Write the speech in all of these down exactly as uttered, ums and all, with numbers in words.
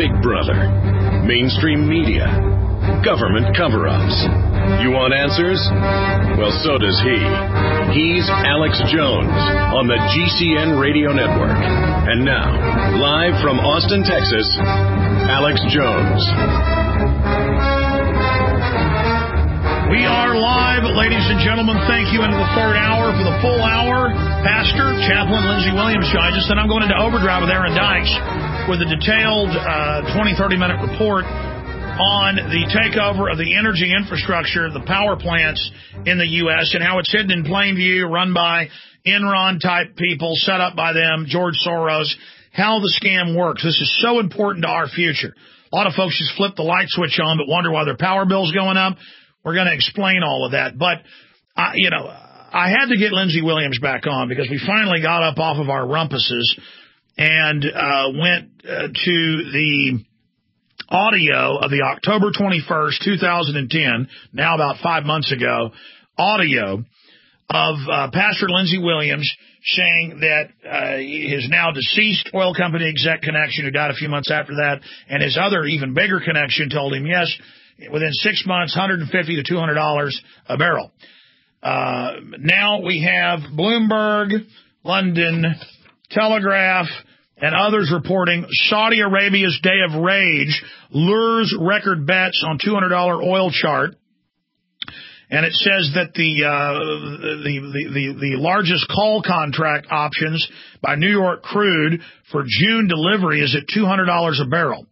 Big Brother, mainstream media, government cover-ups. You want answers? Well, so does he. He's Alex Jones on the G C N Radio Network. And now, live from Austin, Texas, Alex Jones. We are live, ladies and gentlemen. Thank you into the third hour for the full hour. Pastor, Chaplain Lindsey Williams joins us. Then I'm going into overdrive with Aaron Dykes with a detailed uh, twenty, thirty minute report on the takeover of the energy infrastructure, the power plants in the U S, and how it's hidden in plain view, run by Enron-type people, set up by them, George Soros, how the scam works. This is so important to our future. A lot of folks just flip the light switch on but wonder why their power bill's going up. We're going to explain all of that. But, uh, you know, I had to get Lindsey Williams back on because we finally got up off of our rumpuses and uh, went uh, to the audio of the October twenty-first, two thousand ten, now about five months ago, audio of uh, Pastor Lindsey Williams saying that uh, his now deceased oil company exec connection, who died a few months after that, and his other even bigger connection told him, yes, within six months, one hundred fifty to two hundred dollars a barrel. Uh, now we have Bloomberg, London, Telegraph, and others reporting Saudi Arabia's day of rage lures record bets on two hundred dollars oil chart. And it says that the, uh, the, the, the, the largest call contract options by New York Crude for June delivery is at two hundred dollars a barrel.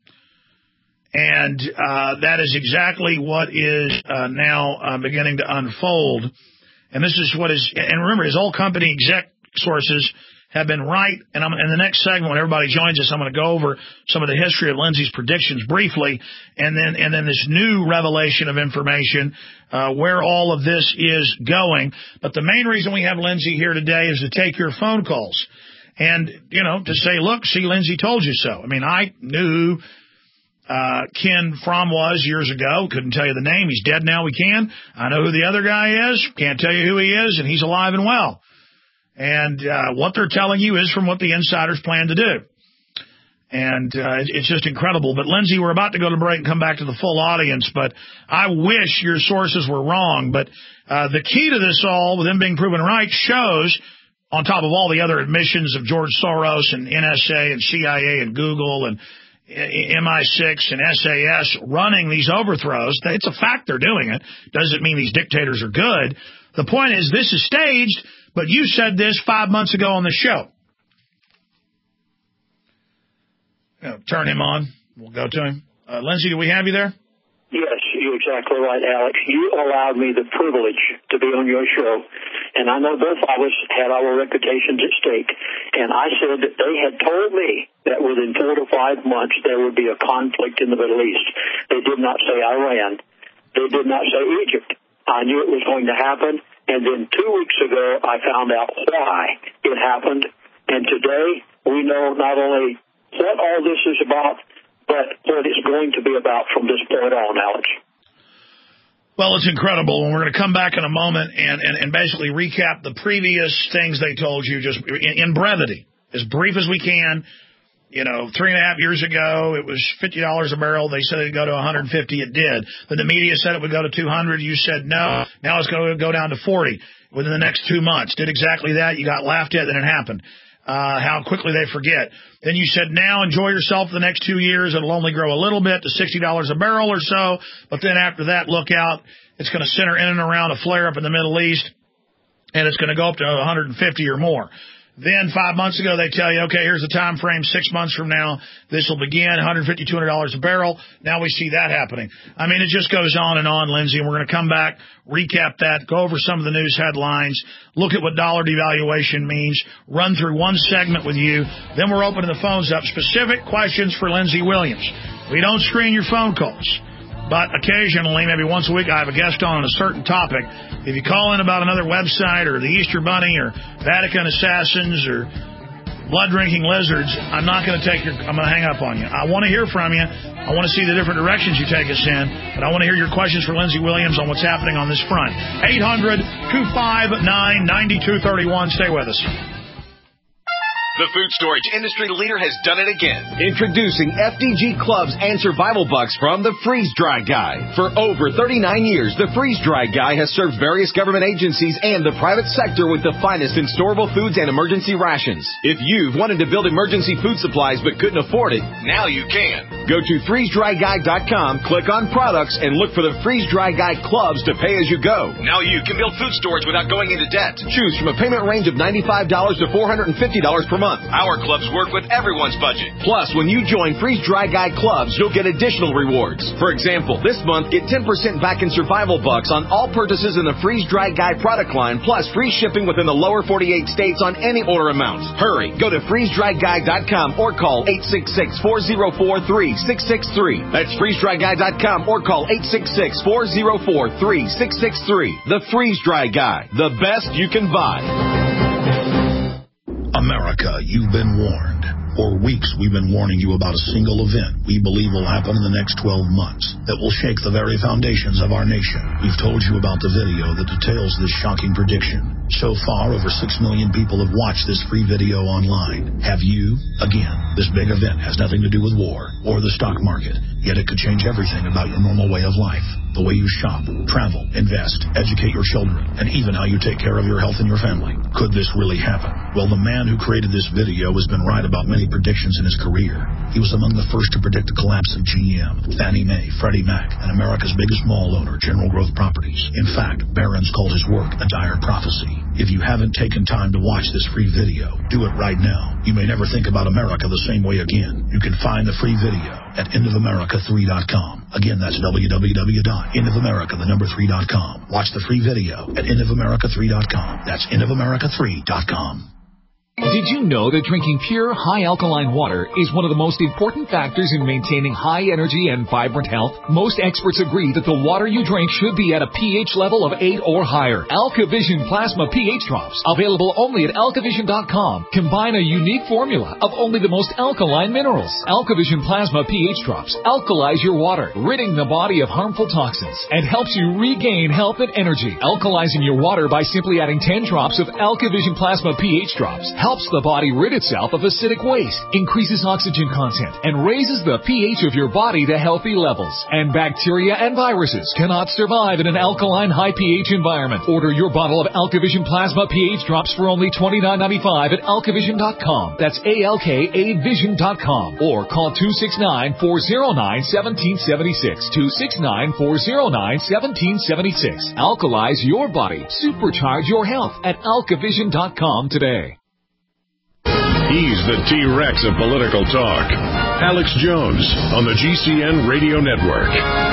And uh, that is exactly what is uh, now uh, beginning to unfold. And this is what is, and remember, his old company exec sources have been right. And I'm, in the next segment, when everybody joins us, I'm going to go over some of the history of Lindsey's predictions briefly, and then and then this new revelation of information, uh, where all of this is going. But the main reason we have Lindsey here today is to take your phone calls. And, you know, to say, look, see, Lindsey told you so. I mean, I knew Uh, Ken Fromm was years ago. Couldn't tell you the name. He's dead now. We can. I know who the other guy is. Can't tell you who he is, and he's alive and well. And uh, what they're telling you is from what the insiders plan to do. And uh, it's just incredible. But, Lindsey, we're about to go to break and come back to the full audience. But I wish your sources were wrong. But uh, the key to this all, with them being proven right, shows, on top of all the other admissions of George Soros and N S A and C I A and Google and M I six and S A S running these overthrows. It's a fact they're doing it. Doesn't mean these dictators are good. The point is, this is staged, but you said this five months ago on the show. You know, turn him on. We'll go to him. Uh, Lindsey, do we have you there? Yes, you're exactly right, Alex. You allowed me the privilege to be on your show, and I know both of us had our reputations at stake, and I said that they had told me that within four to five months there would be a conflict in the Middle East. They did not say Iran. They did not say Egypt. I knew it was going to happen, and then two weeks ago I found out why it happened, and today we know not only what all this is about, but what it's going to be about from this point on, Alex. Well, it's incredible, and we're going to come back in a moment and, and, and basically recap the previous things they told you just in, in brevity, as brief as we can. You know, three and a half years ago, it was fifty dollars a barrel. They said it'd go to one hundred fifty. It did. Then the media said it would go to two hundred. You said no. Now it's going to go down to forty within the next two months. Did exactly that. You got laughed at, then it happened. Uh, how quickly they forget. Then you said, now enjoy yourself for the next two years. It'll only grow a little bit to sixty dollars a barrel or so. But then after that, look out. It's going to center in and around a flare up in the Middle East, and it's going to go up to one hundred fifty or more. Then five months ago, they tell you, okay, here's the time frame. Six months from now, this will begin, one hundred fifty, two hundred dollars a barrel. Now we see that happening. I mean, it just goes on and on, Lindsey, and we're going to come back, recap that, go over some of the news headlines, look at what dollar devaluation means, run through one segment with you. Then we're opening the phones up. Specific questions for Lindsey Williams. We don't screen your phone calls. But occasionally, maybe once a week, I have a guest on on a certain topic. If you call in about another website or the Easter Bunny or Vatican assassins or blood-drinking lizards, I'm not going to take your, I'm going to hang up on you. I want to hear from you. I want to see the different directions you take us in. But I want to hear your questions for Lindsey Williams on what's happening on this front. eight hundred, two five nine, nine two three one. Stay with us. The food storage industry leader has done it again. Introducing F D G Clubs and Survival Bucks from the Freeze Dry Guy. For over thirty-nine years, the Freeze Dry Guy has served various government agencies and the private sector with the finest in storable foods and emergency rations. If you've wanted to build emergency food supplies but couldn't afford it, now you can. Go to freeze dry guy dot com, click on products, and look for the Freeze Dry Guy Clubs to pay as you go. Now you can build food storage without going into debt. Choose from a payment range of ninety-five dollars to four hundred fifty dollars per month. Our clubs work with everyone's budget. Plus, when you join Freeze Dry Guy Clubs, you'll get additional rewards. For example, this month, get ten percent back in Survival Bucks on all purchases in the Freeze Dry Guy product line, plus free shipping within the lower forty-eight states on any order amount. Hurry, go to freeze dry guy dot com or call eight six six, four zero four, three six six three. That's freeze dry guy dot com or call eight six six, four zero four, three six six three. The Freeze Dry Guy, the best you can buy. America, you've been warned. For weeks, we've been warning you about a single event we believe will happen in the next twelve months that will shake the very foundations of our nation. We've told you about the video that details this shocking prediction. So far, over six million people have watched this free video online. Have you? Again, this big event has nothing to do with war or the stock market, yet it could change everything about your normal way of life. The way you shop, travel, invest, educate your children, and even how you take care of your health and your family. Could this really happen? Well, the man who created this video has been right about many predictions in his career. He was among the first to predict the collapse of G M, Fannie Mae, Freddie Mac, and America's biggest mall owner, General Growth Properties. In fact, Barron's called his work a dire prophecy. If you haven't taken time to watch this free video, do it right now. You may never think about America the same way again. You can find the free video at end of america three dot com. Again, that's w w w dot end of america the number three dot com. Watch the free video at end of america three dot com. That's end of america three dot com. Did you know that drinking pure, high-alkaline water is one of the most important factors in maintaining high energy and vibrant health? Most experts agree that the water you drink should be at a pH level of eight or higher. AlkaVision Plasma pH Drops, available only at alkavision dot com, combine a unique formula of only the most alkaline minerals. AlkaVision Plasma pH Drops alkalize your water, ridding the body of harmful toxins, and helps you regain health and energy. Alkalizing your water by simply adding ten drops of AlkaVision Plasma pH Drops helps the body rid itself of acidic waste, increases oxygen content, and raises the pH of your body to healthy levels. And bacteria and viruses cannot survive in an alkaline high pH environment. Order your bottle of AlkaVision Plasma pH Drops for only twenty-nine ninety-five at alkavision dot com. That's A L K A vision dot com. Or call two six nine, four zero nine, one seven seven six. two six nine, four zero nine, one seven seven six. Alkalize your body. Supercharge your health at alkavision dot com today. He's the T-Rex of political talk. Alex Jones on the G C N Radio Network.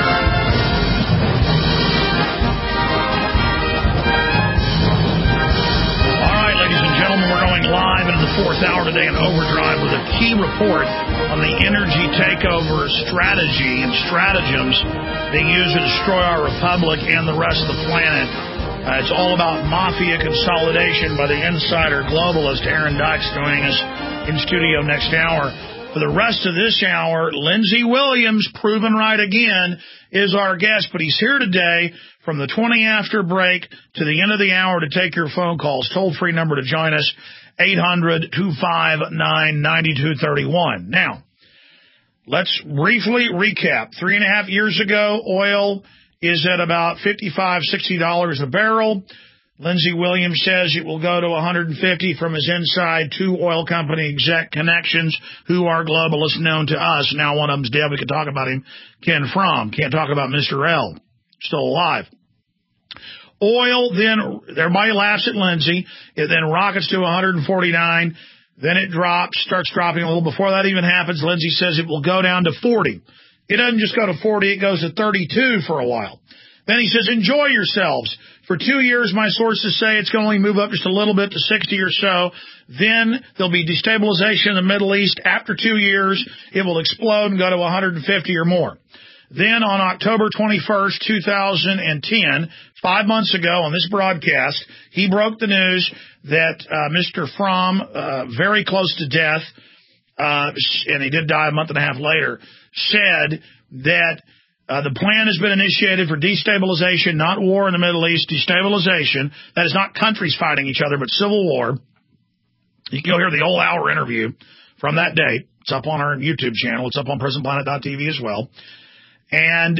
All right, ladies and gentlemen, we're going live into the fourth hour today in Overdrive with a key report on the energy takeover strategy and stratagems being used to destroy our republic and the rest of the planet. Uh, it's all about mafia consolidation by the insider globalist Aaron Dykes joining us in studio next hour. For the rest of this hour, Lindsey Williams, proven right again, is our guest. But he's here today from the twenty after break to the end of the hour to take your phone calls. Toll-free number to join us, eight hundred, two five nine, nine two three one. Now, let's briefly recap. Three and a half years ago, oil is at about fifty-five, sixty dollars a barrel. Lindsey Williams says it will go to one hundred fifty from his inside two oil company exec connections who are globalists known to us. Now one of them's dead. We could talk about him. Ken Fromm. Can't talk about Mister L. Still alive. Oil then, everybody laughs at Lindsey. It then rockets to one hundred forty-nine. Then it drops, starts dropping a little. Before that even happens, Lindsey says it will go down to forty. It doesn't just go to forty, it goes to thirty-two for a while. Then he says, enjoy yourselves. For two years, my sources say it's going to only move up just a little bit to sixty or so. Then there'll be destabilization in the Middle East. After two years, it will explode and go to one hundred fifty or more. Then on October twenty-first, two thousand ten, five months ago on this broadcast, he broke the news that uh, Mister Fromm, uh, very close to death, uh, and he did die a month and a half later, said that uh, the plan has been initiated for destabilization, not war in the Middle East, destabilization. That is not countries fighting each other, but civil war. You can go hear the whole hour interview from that date. It's up on our YouTube channel. It's up on prison planet dot t v as well. And,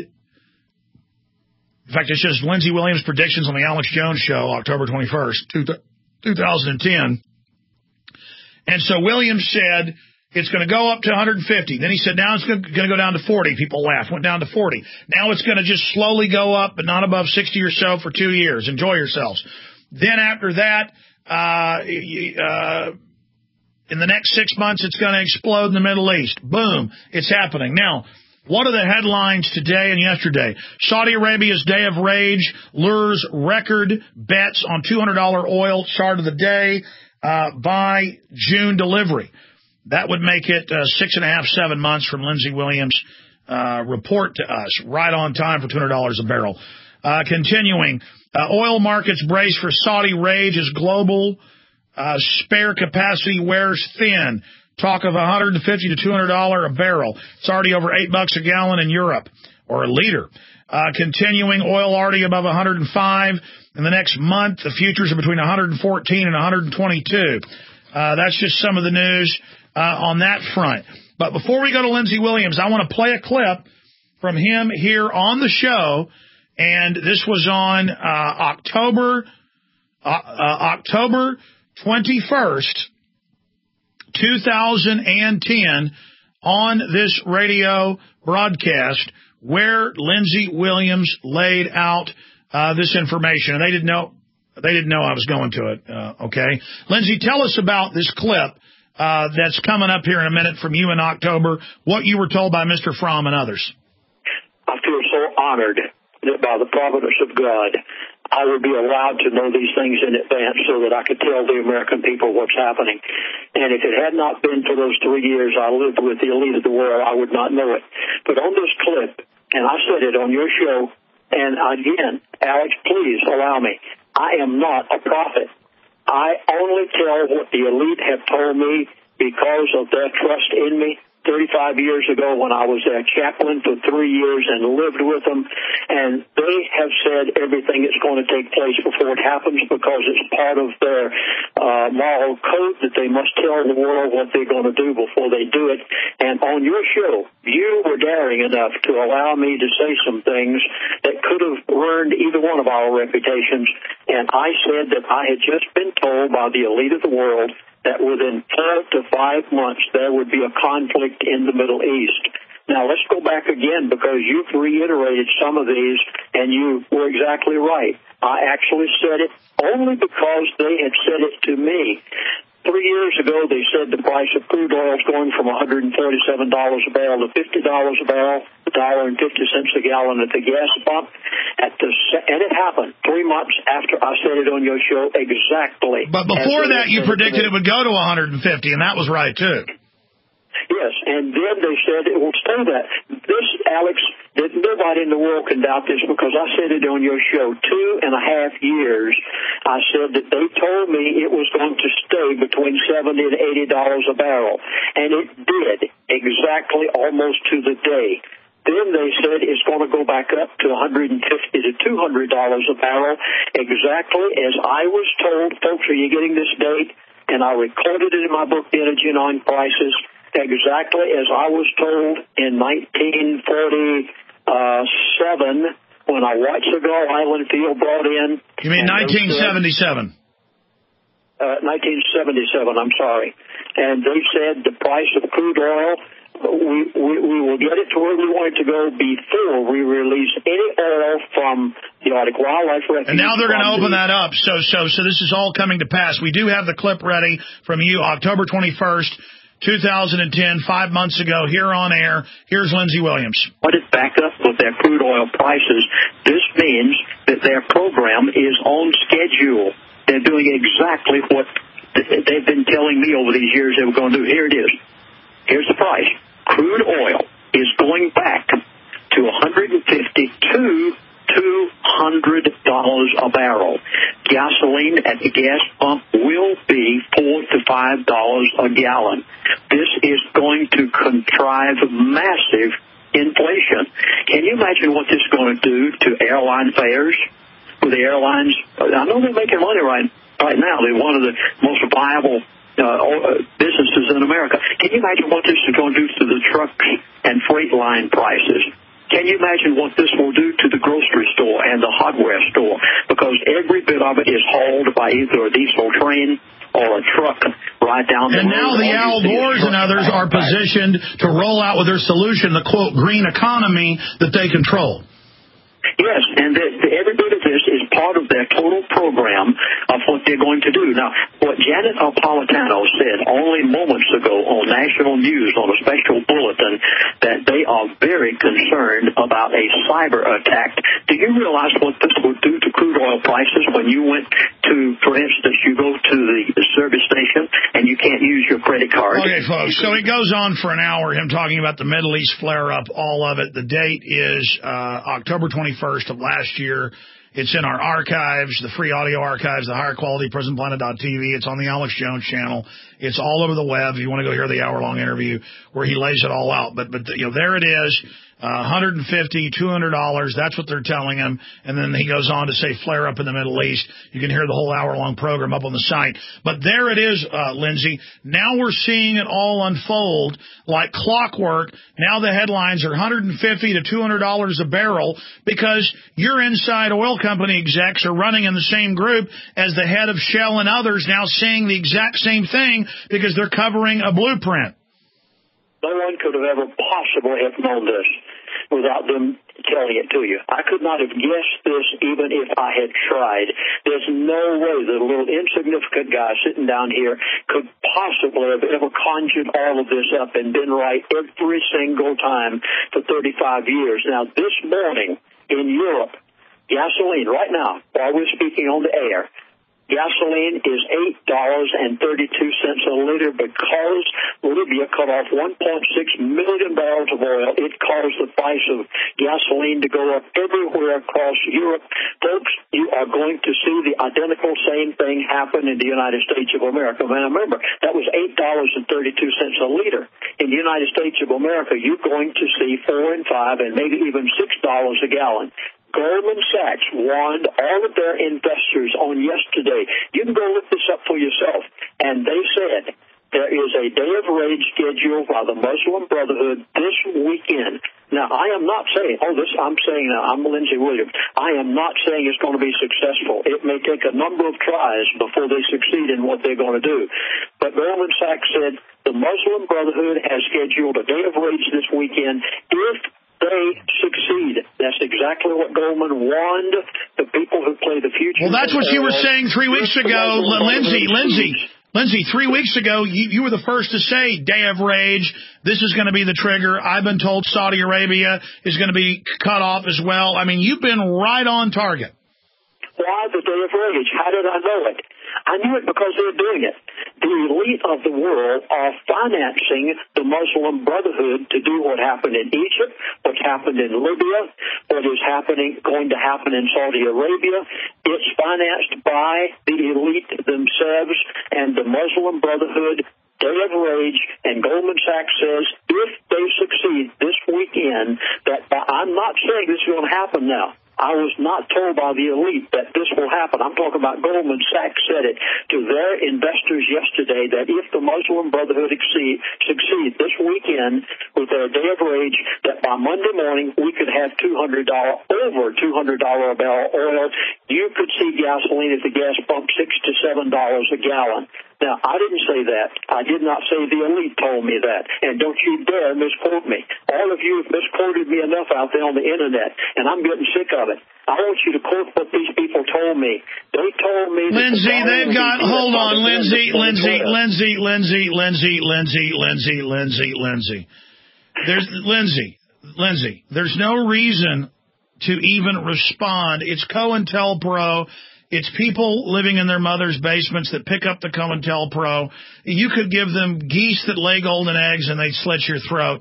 in fact, it's just Lindsey Williams' predictions on the Alex Jones Show, October twenty-first, two thousand ten. And so Williams said it's going to go up to one hundred fifty. Then he said now it's going to go down to forty. People laughed. Went down to forty. Now it's going to just slowly go up, but not above sixty or so for two years. Enjoy yourselves. Then after that, uh, uh, in the next six months, it's going to explode in the Middle East. Boom. It's happening. Now, what are the headlines today and yesterday? Saudi Arabia's Day of Rage lures record bets on two hundred dollars oil chart of the day uh, by June delivery. That would make it uh, six and a half, seven months from Lindsey Williams' uh, report to us. Right on time for two hundred dollars a barrel. Uh, continuing, uh, oil markets brace for Saudi rage as global uh, spare capacity wears thin. Talk of one hundred fifty to two hundred dollars a barrel. It's already over eight bucks a gallon in Europe, or a liter. Uh, continuing, oil already above one hundred five. In the next month, the futures are between one hundred fourteen and one hundred twenty-two. Uh, that's just some of the news uh, on that front. But before we go to Lindsey Williams, I want to play a clip from him here on the show. And this was on uh, October uh, uh, October twenty-first, two thousand ten, on this radio broadcast where Lindsey Williams laid out uh, this information. And they didn't know they didn't know I was going to it. Uh, okay, Lindsey, tell us about this clip uh, that's coming up here in a minute from you in October. What you were told by Mister Fromm and others. I feel so honored that by the providence of God, I would be allowed to know these things in advance so that I could tell the American people what's happening. And if it had not been for those three years I lived with the elite of the world, I would not know it. But on this clip, and I said it on your show, and again, Alex, please allow me. I am not a prophet. I only tell what the elite have told me because of their trust in me. thirty-five years ago when I was their chaplain for three years and lived with them, and they have said everything that's going to take place before it happens because it's part of their uh, moral code that they must tell the world what they're going to do before they do it. And on your show, you were daring enough to allow me to say some things that could have ruined either one of our reputations, and I said that I had just been told by the elite of the world that within four to five months there would be a conflict in the Middle East. Now, let's go back again because you've reiterated some of these, and you were exactly right. I actually said it only because they had said it to me. Three years ago, they said the price of crude oil is going from one hundred forty-seven dollars a barrel to fifty dollars a barrel, one dollar and fifty cents a gallon at the gas pump. At the and it happened three months after I said it on your show exactly. But before that, you predicted it would go to one hundred fifty, and that was right, too. Yes, and then they said it will stay that. This, Alex, that nobody in the world can doubt this because I said it on your show. Two and a half years, I said that they told me it was going to stay between seventy and eighty dollars a barrel, and it did exactly almost to the day. Then they said it's going to go back up to one hundred fifty to two hundred dollars a barrel, exactly as I was told. Folks, are you getting this date? And I recorded it in my book, The Energy and Oil Prices, exactly as I was told in nineteen forty-seven when I watched the Cigar Island field brought in. You mean nineteen seventy-seven? Uh, nineteen seventy-seven, I'm sorry. And they said the price of crude oil, we, we, we will get it to where we want it to go before we release any oil from the Arctic Wildlife Refuge. And now they're going to open that up. So, so, so this is all coming to pass. We do have the clip ready from you, October twenty-first. two thousand ten, five months ago, here on air. Here's Lindsey Williams. What is back up with their crude oil prices? This means that their program is on schedule. They're doing exactly what they've been telling me over these years they were going to do. Here it is. Here's the price. Crude oil is going back to one hundred fifty to two hundred dollars a barrel. Gasoline at the gas pump will be four to five dollars a gallon. This is going to contrive massive inflation. Can you imagine what this is going to do to airline fares? With the airlines, I know they're making money right right now. They're one of the most viable uh, businesses in America. Can you imagine what this is going to do to the trucks and freight line prices? Can you imagine what this will do to the grocery store and the hardware store? Because every bit of it is hauled by either a diesel train or a truck right down the road. And now the Al Gores and others are positioned to roll out with their solution, the, quote, green economy that they control. Yes, and the, the, every bit of this is part of their total program of what they're going to do. Now, what Janet Napolitano said only moments ago on national news on a special bulletin that they are very concerned about a cyber attack. Do you realize what this would do to crude oil prices when you went to, for instance, you go to the service station and you can't use your credit card? Okay, folks, so it goes on for an hour, him talking about the Middle East flare-up, all of it. The date is uh, October twenty-first of last year. It's in our archives, the free audio archives, the higher quality prison planet dot t v. It's on the Alex Jones channel. It's all over the web. If you want to go hear the hour-long interview where he lays it all out. But, but you know, there it is. Uh, one hundred fifty dollars, two hundred dollars, that's what they're telling him. And then he goes on to say flare up in the Middle East. You can hear the whole hour-long program up on the site. But there it is, uh, Lindsay. Now we're seeing it all unfold like clockwork. Now the headlines are one hundred fifty to two hundred dollars a barrel because your inside oil company execs are running in the same group as the head of Shell and others, now saying the exact same thing because they're covering a blueprint. No one could have ever possibly have known this without them telling it to you. I could not have guessed this even if I had tried. There's no way that a little insignificant guy sitting down here could possibly have ever conjured all of this up and been right every single time for thirty-five years. Now, this morning in Europe, gasoline, right now, while we're speaking on the air, gasoline is eight dollars and thirty-two cents a liter because Libya cut off one point six million barrels of oil. It caused the price of gasoline to go up everywhere across Europe. Folks, you are going to see the identical same thing happen in the United States of America. Now, remember, that was eight dollars and thirty-two cents a liter. In the United States of America, you're going to see four and five and maybe even six dollars a gallon. Goldman Sachs warned all of their investors on yesterday. You can go look this up for yourself. And they said there is a day of rage scheduled by the Muslim Brotherhood this weekend. Now, I am not saying, oh, this, I'm saying now, I'm Lindsey Williams. I am not saying it's going to be successful. It may take a number of tries before they succeed in what they're going to do. But Goldman Sachs said the Muslim Brotherhood has scheduled a day of rage this weekend if they succeed. That's exactly what Goldman warned the people who play the future. Well, that's what you were saying three weeks ago, Lindsay. Lindsay, Lindsay, three weeks ago, you, you were the first to say, day of rage, this is going to be the trigger. I've been told Saudi Arabia is going to be cut off as well. I mean, you've been right on target. Why the day of rage? How did I know it? I knew it because they're doing it. The elite of the world are financing the Muslim Brotherhood to do what happened in Egypt, what's happened in Libya, what is happening, going to happen in Saudi Arabia. It's financed by the elite themselves and the Muslim Brotherhood. Day of rage, and Goldman Sachs says if they succeed this weekend, that I'm not saying this is going to happen now. I was not told by the elite that this will happen. I'm talking about Goldman Sachs said it to their investors yesterday that if the Muslim Brotherhood exceed, succeed this weekend with their day of rage, that by Monday morning we could have two hundred dollars, over two hundred dollars a barrel oil. You could see gasoline at the gas pump six to seven dollars a gallon. Now, I didn't say that. I did not say the elite told me that. And don't you dare misquote me. All of you have misquoted me enough out there on the Internet, and I'm getting sick of it. I want you to quote what these people told me. They told me... Lindsay, the they've got... Hold on, Lindsay, Lindsay, Lindsay, Lindsay, Lindsay, Lindsay, Lindsay, Lindsay, Lindsay. There's... Lindsay, Lindsay, there's no reason to even respond. It's COINTELPRO. It's people living in their mother's basements that pick up the COINTELPRO. You could give them geese that lay golden eggs and they'd slit your throat.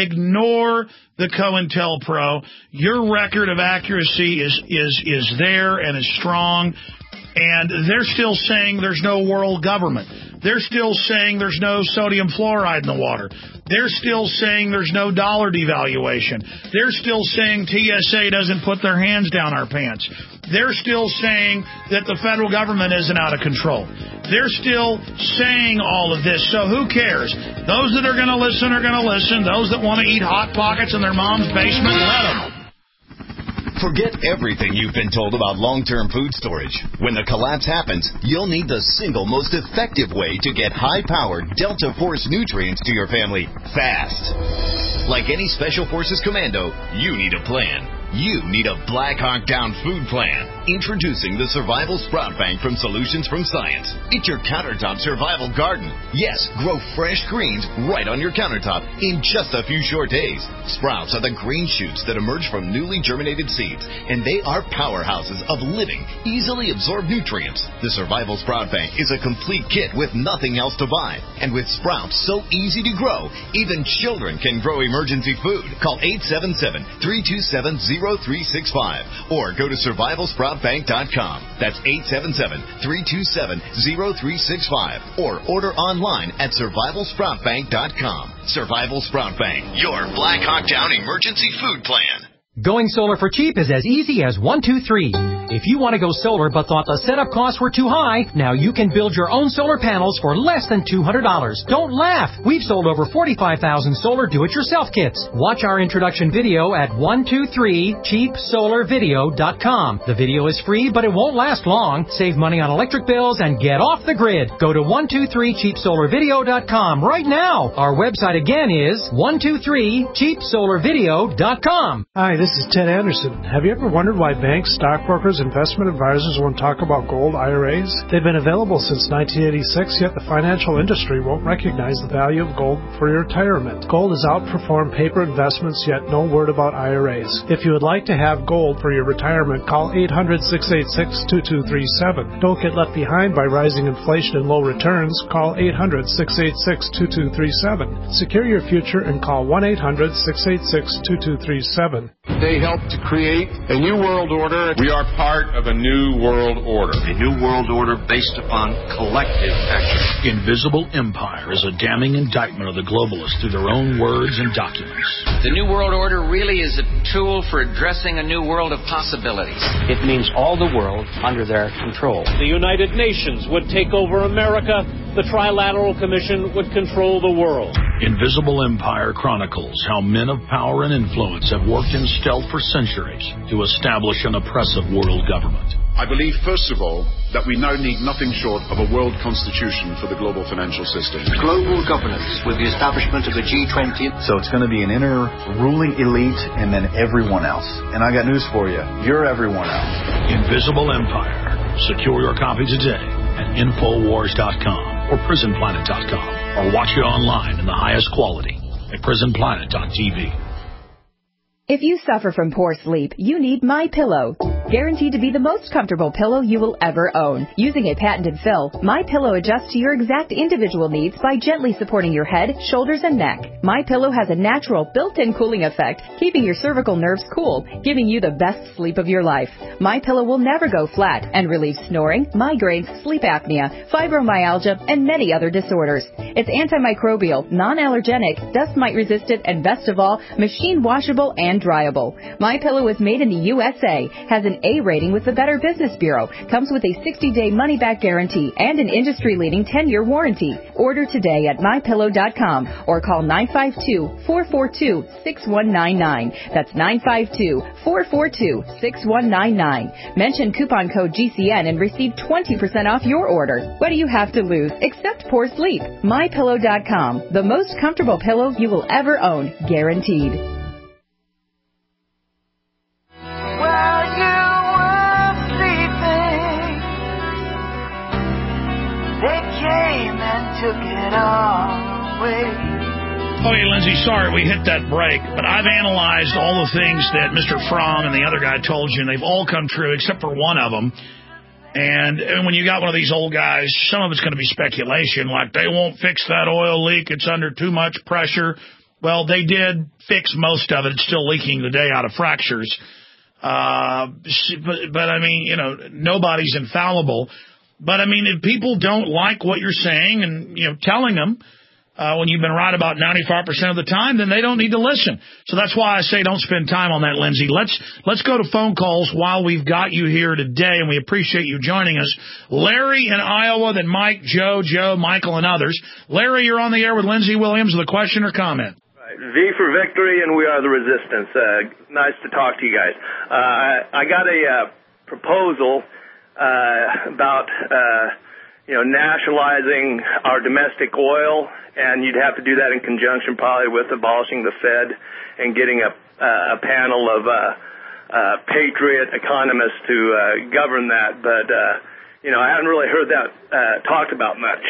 Ignore the COINTELPRO. Your record of accuracy is, is, is there and is strong. And they're still saying there's no world government. They're still saying there's no sodium fluoride in the water. They're still saying there's no dollar devaluation. They're still saying T S A doesn't put their hands down our pants. They're still saying that the federal government isn't out of control. They're still saying all of this, so who cares? Those that are going to listen are going to listen. Those that want to eat Hot Pockets in their mom's basement, let them. Forget everything you've been told about long-term food storage. When the collapse happens, you'll need the single most effective way to get high-powered Delta Force nutrients to your family fast. Like any Special Forces commando, you need a plan. You need a Black Hawk Down food plan. Introducing the Survival Sprout Bank from Solutions from Science. It's your countertop survival garden. Yes, grow fresh greens right on your countertop in just a few short days. Sprouts are the green shoots that emerge from newly germinated seeds, and they are powerhouses of living, easily absorbed nutrients. The Survival Sprout Bank is a complete kit with nothing else to buy. And with sprouts so easy to grow, even children can grow emergency food. Call eight seven seven, three two seven, zero three six five or go to survival sprout bank dot com. That's eight seven seven, three two seven, zero three six five or order online at survival sprout bank dot com. Survival Sprout Bank, your Black Hawk Down emergency food plan. Going solar for cheap is as easy as one, two, three. If you want to go solar but thought the setup costs were too high, now you can build your own solar panels for less than two hundred dollars. Don't laugh! We've sold over forty-five thousand solar do-it-yourself kits. Watch our introduction video at one two three cheap solar video dot com. The video is free, but it won't last long. Save money on electric bills and get off the grid. Go to one two three cheap solar video dot com right now. Our website again is one two three cheap solar video dot com. Hi, this is Ted Anderson. Have you ever wondered why banks, stockbrokers, investment advisors won't talk about gold I R As? They've been available since nineteen eighty-six, yet the financial industry won't recognize the value of gold for your retirement. Gold has outperformed paper investments, yet no word about I R As. If you would like to have gold for your retirement, call eight hundred, six eight six, two two three seven. Don't get left behind by rising inflation and low returns. Call eight hundred, six eight six, two two three seven. Secure your future and call one eight hundred, six eight six, two two three seven. They helped to create a new world order. We are part of a new world order. A new world order based upon collective action. Invisible Empire is a damning indictment of the globalists through their own words and documents. The new world order really is a tool for addressing a new world of possibilities. It means all the world under their control. The United Nations would take over America. The Trilateral Commission would control the world. Invisible Empire chronicles how men of power and influence have worked in stealth for centuries to establish an oppressive world government. I believe, first of all, that we now need nothing short of a world constitution for the global financial system. Global governance with the establishment of the G twenty. So it's going to be an inner ruling elite and then everyone else. And I got news for you. You're everyone else. Invisible Empire. Secure your copy today at infowars dot com or prison planet dot com or watch it online in the highest quality at prison planet dot t v. If you suffer from poor sleep, you need MyPillow. Guaranteed to be the most comfortable pillow you will ever own. Using a patented fill, MyPillow adjusts to your exact individual needs by gently supporting your head, shoulders, and neck. MyPillow has a natural built-in cooling effect, keeping your cervical nerves cool, giving you the best sleep of your life. MyPillow will never go flat and relieves snoring, migraines, sleep apnea, fibromyalgia, and many other disorders. It's antimicrobial, non-allergenic, dust mite resistant, and best of all, machine washable and dryable. MyPillow is made in the U S A, has an A rating with the Better Business Bureau, comes with a sixty-day money-back guarantee, and an industry-leading ten-year warranty. Order today at my pillow dot com or call nine five two, four four two, six one nine nine. That's nine five two, four four two, six one nine nine. Mention coupon code G C N and receive twenty percent off your order. What do you have to lose except poor sleep? my pillow dot com, the most comfortable pillow you will ever own, guaranteed. Took it all away. Okay, Lindsay, sorry we hit that break, but I've analyzed all the things that Mister Fromm and the other guy told you, and they've all come true except for one of them. And, and when you got one of these old guys, some of it's going to be speculation, like they won't fix that oil leak, it's under too much pressure. Well, they did fix most of it. It's still leaking today out of fractures. Uh, but, but, I mean, you know, nobody's infallible. But, I mean, if people don't like what you're saying and, you know, telling them uh, when you've been right about ninety-five percent of the time, then they don't need to listen. So that's why I say don't spend time on that, Lindsay. Let's let's go to phone calls while we've got you here today, and we appreciate you joining us. Larry in Iowa, then Mike, Joe, Joe, Michael, and others. Larry, you're on the air with Lindsay Williams with a question or comment. V for victory, and we are the resistance. Uh, nice to talk to you guys. Uh, I, I got a uh, proposal uh, about uh, you know nationalizing our domestic oil, and you'd have to do that in conjunction probably with abolishing the Fed and getting a, uh, a panel of uh, uh, patriot economists to uh, govern that. But uh, you know, I haven't really heard that uh, talked about much.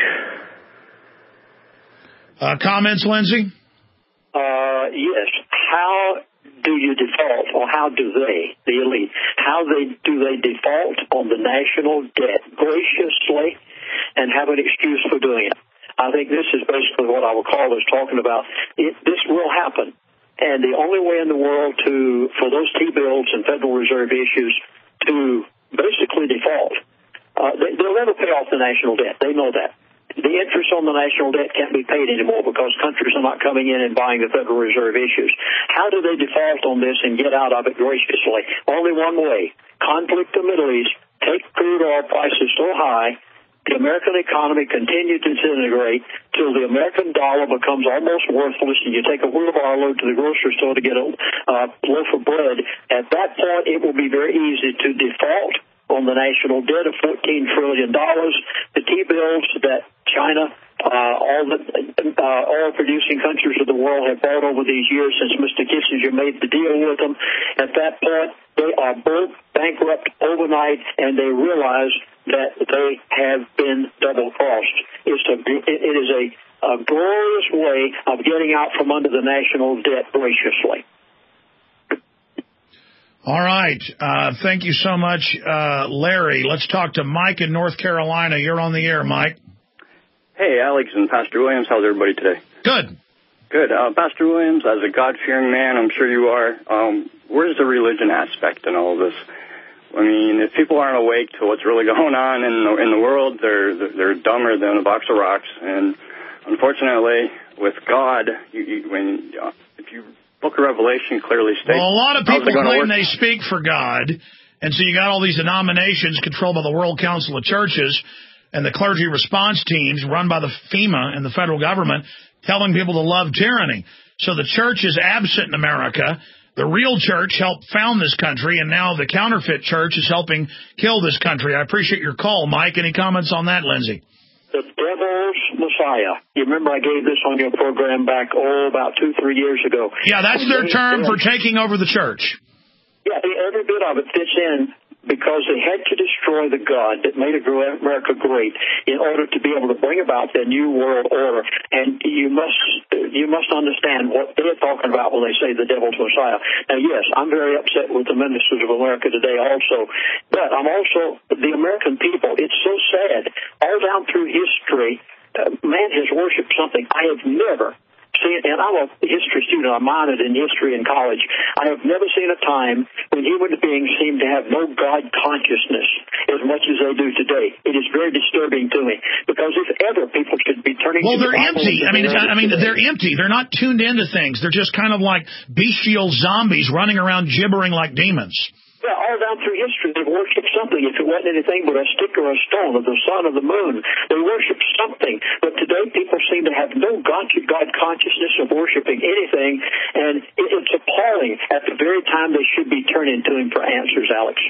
Uh, comments, Lindsay? Uh, yes. How do you default, or how do they, the elite, how they do they default on the national debt graciously and have an excuse for doing it? I think this is basically what our caller is talking about. It, this will happen. And the only way in the world to, for those T-bills and Federal Reserve issues to basically default, uh, they, they'll never pay off the national debt. They know that. The interest on the national debt can't be paid anymore because countries are not coming in and buying the Federal Reserve issues. How do they default on this and get out of it graciously? Only one way. Conflict in the Middle East, take crude oil prices so high, the American economy continue to disintegrate till the American dollar becomes almost worthless, and you take a wheelbarrow load to the grocery store to get a uh, loaf of bread. At that point, it will be very easy to default on the national debt of fourteen trillion dollars. The T-bills that China, uh, all the uh, oil-producing countries of the world have bought over these years since Mister Kissinger made the deal with them. At that point, they are both bankrupt overnight, and they realize that they have been double-crossed. It's a, it is a, a glorious way of getting out from under the national debt graciously. All right. Uh, thank you so much, uh, Larry. Let's talk to Mike in North Carolina. You're on the air, Mike. Hey, Alex and Pastor Williams. How's everybody today? Good. Good. Uh, Pastor Williams, as a God-fearing man, I'm sure you are, um, where's the religion aspect in all of this? I mean, if people aren't awake to what's really going on in the, in the world, they're, they're dumber than a box of rocks. And unfortunately, with God, you, you, when uh, if you Book of Revelation clearly states... Well, a lot of people claim they speak for God, and so you got all these denominations controlled by the World Council of Churches and the clergy response teams run by the FEMA and the federal government telling people to love tyranny. So the church is absent in America. The real church helped found this country, and now the counterfeit church is helping kill this country. I appreciate your call, Mike. Any comments on that, Lindsay? The devil's Messiah. You remember I gave this on your program back, oh, about two, three years ago. Yeah, that's their term for taking over the church. Yeah, every bit of it fits in because they had to destroy the God that made America great in order to be able to bring about their new world order. And you must you must understand what they're talking about when they say the devil's Messiah. Now, yes, I'm very upset with the ministers of America today also, but I'm also the American people. It's so sad. All down through history, uh, man has worshipped something I have never seen, and I'm a history student. I minored in history in college. I have never seen a time when human beings seem to have no God consciousness as much as they do today. It is very disturbing to me because if ever people should be turning well, to they're the Bible empty. I mean, I mean, they're empty. They're not tuned into things. They're just kind of like bestial zombies running around gibbering like demons. Yeah, all down through history, they've worshipped something. If it wasn't anything but a stick or a stone or the sun or the moon, they worshipped something. But today, people seem to have no God, God consciousness of worshiping anything, and it, it's appalling at the very time they should be turning to Him for answers, Alex.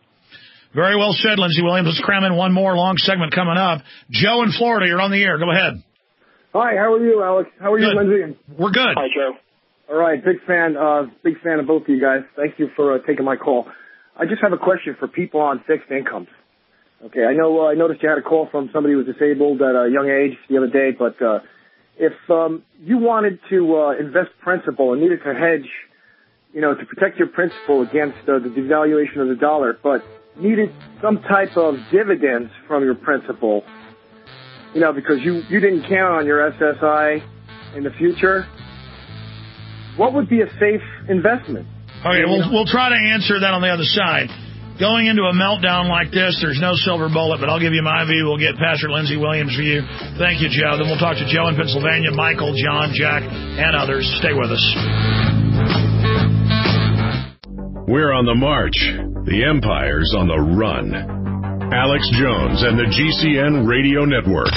Very well said, Lindsay Williams. Let's cram in one more long segment coming up. Joe in Florida, you're on the air. Go ahead. Hi, how are you, Alex? How are good. you, Lindsay? We're good. Hi, Joe. All right, big fan, uh, big fan of both of you guys. Thank you for uh, taking my call. I just have a question for people on fixed incomes. Okay, I know uh, I noticed you had a call from somebody who was disabled at a young age the other day, but uh, if um, you wanted to uh, invest principal and needed to hedge, you know, to protect your principal against uh, the devaluation of the dollar, but needed some type of dividends from your principal, you know, because you, you didn't count on your S S I in the future, what would be a safe investment? Okay, we'll, we'll try to answer that on the other side. Going into a meltdown like this, there's no silver bullet, but I'll give you my view. We'll get Pastor Lindsey Williams' view. Thank you, Joe. Then we'll talk to Joe in Pennsylvania, Michael, John, Jack, and others. Stay with us. We're on the march. The Empire's on the run. Alex Jones and the G C N Radio Network.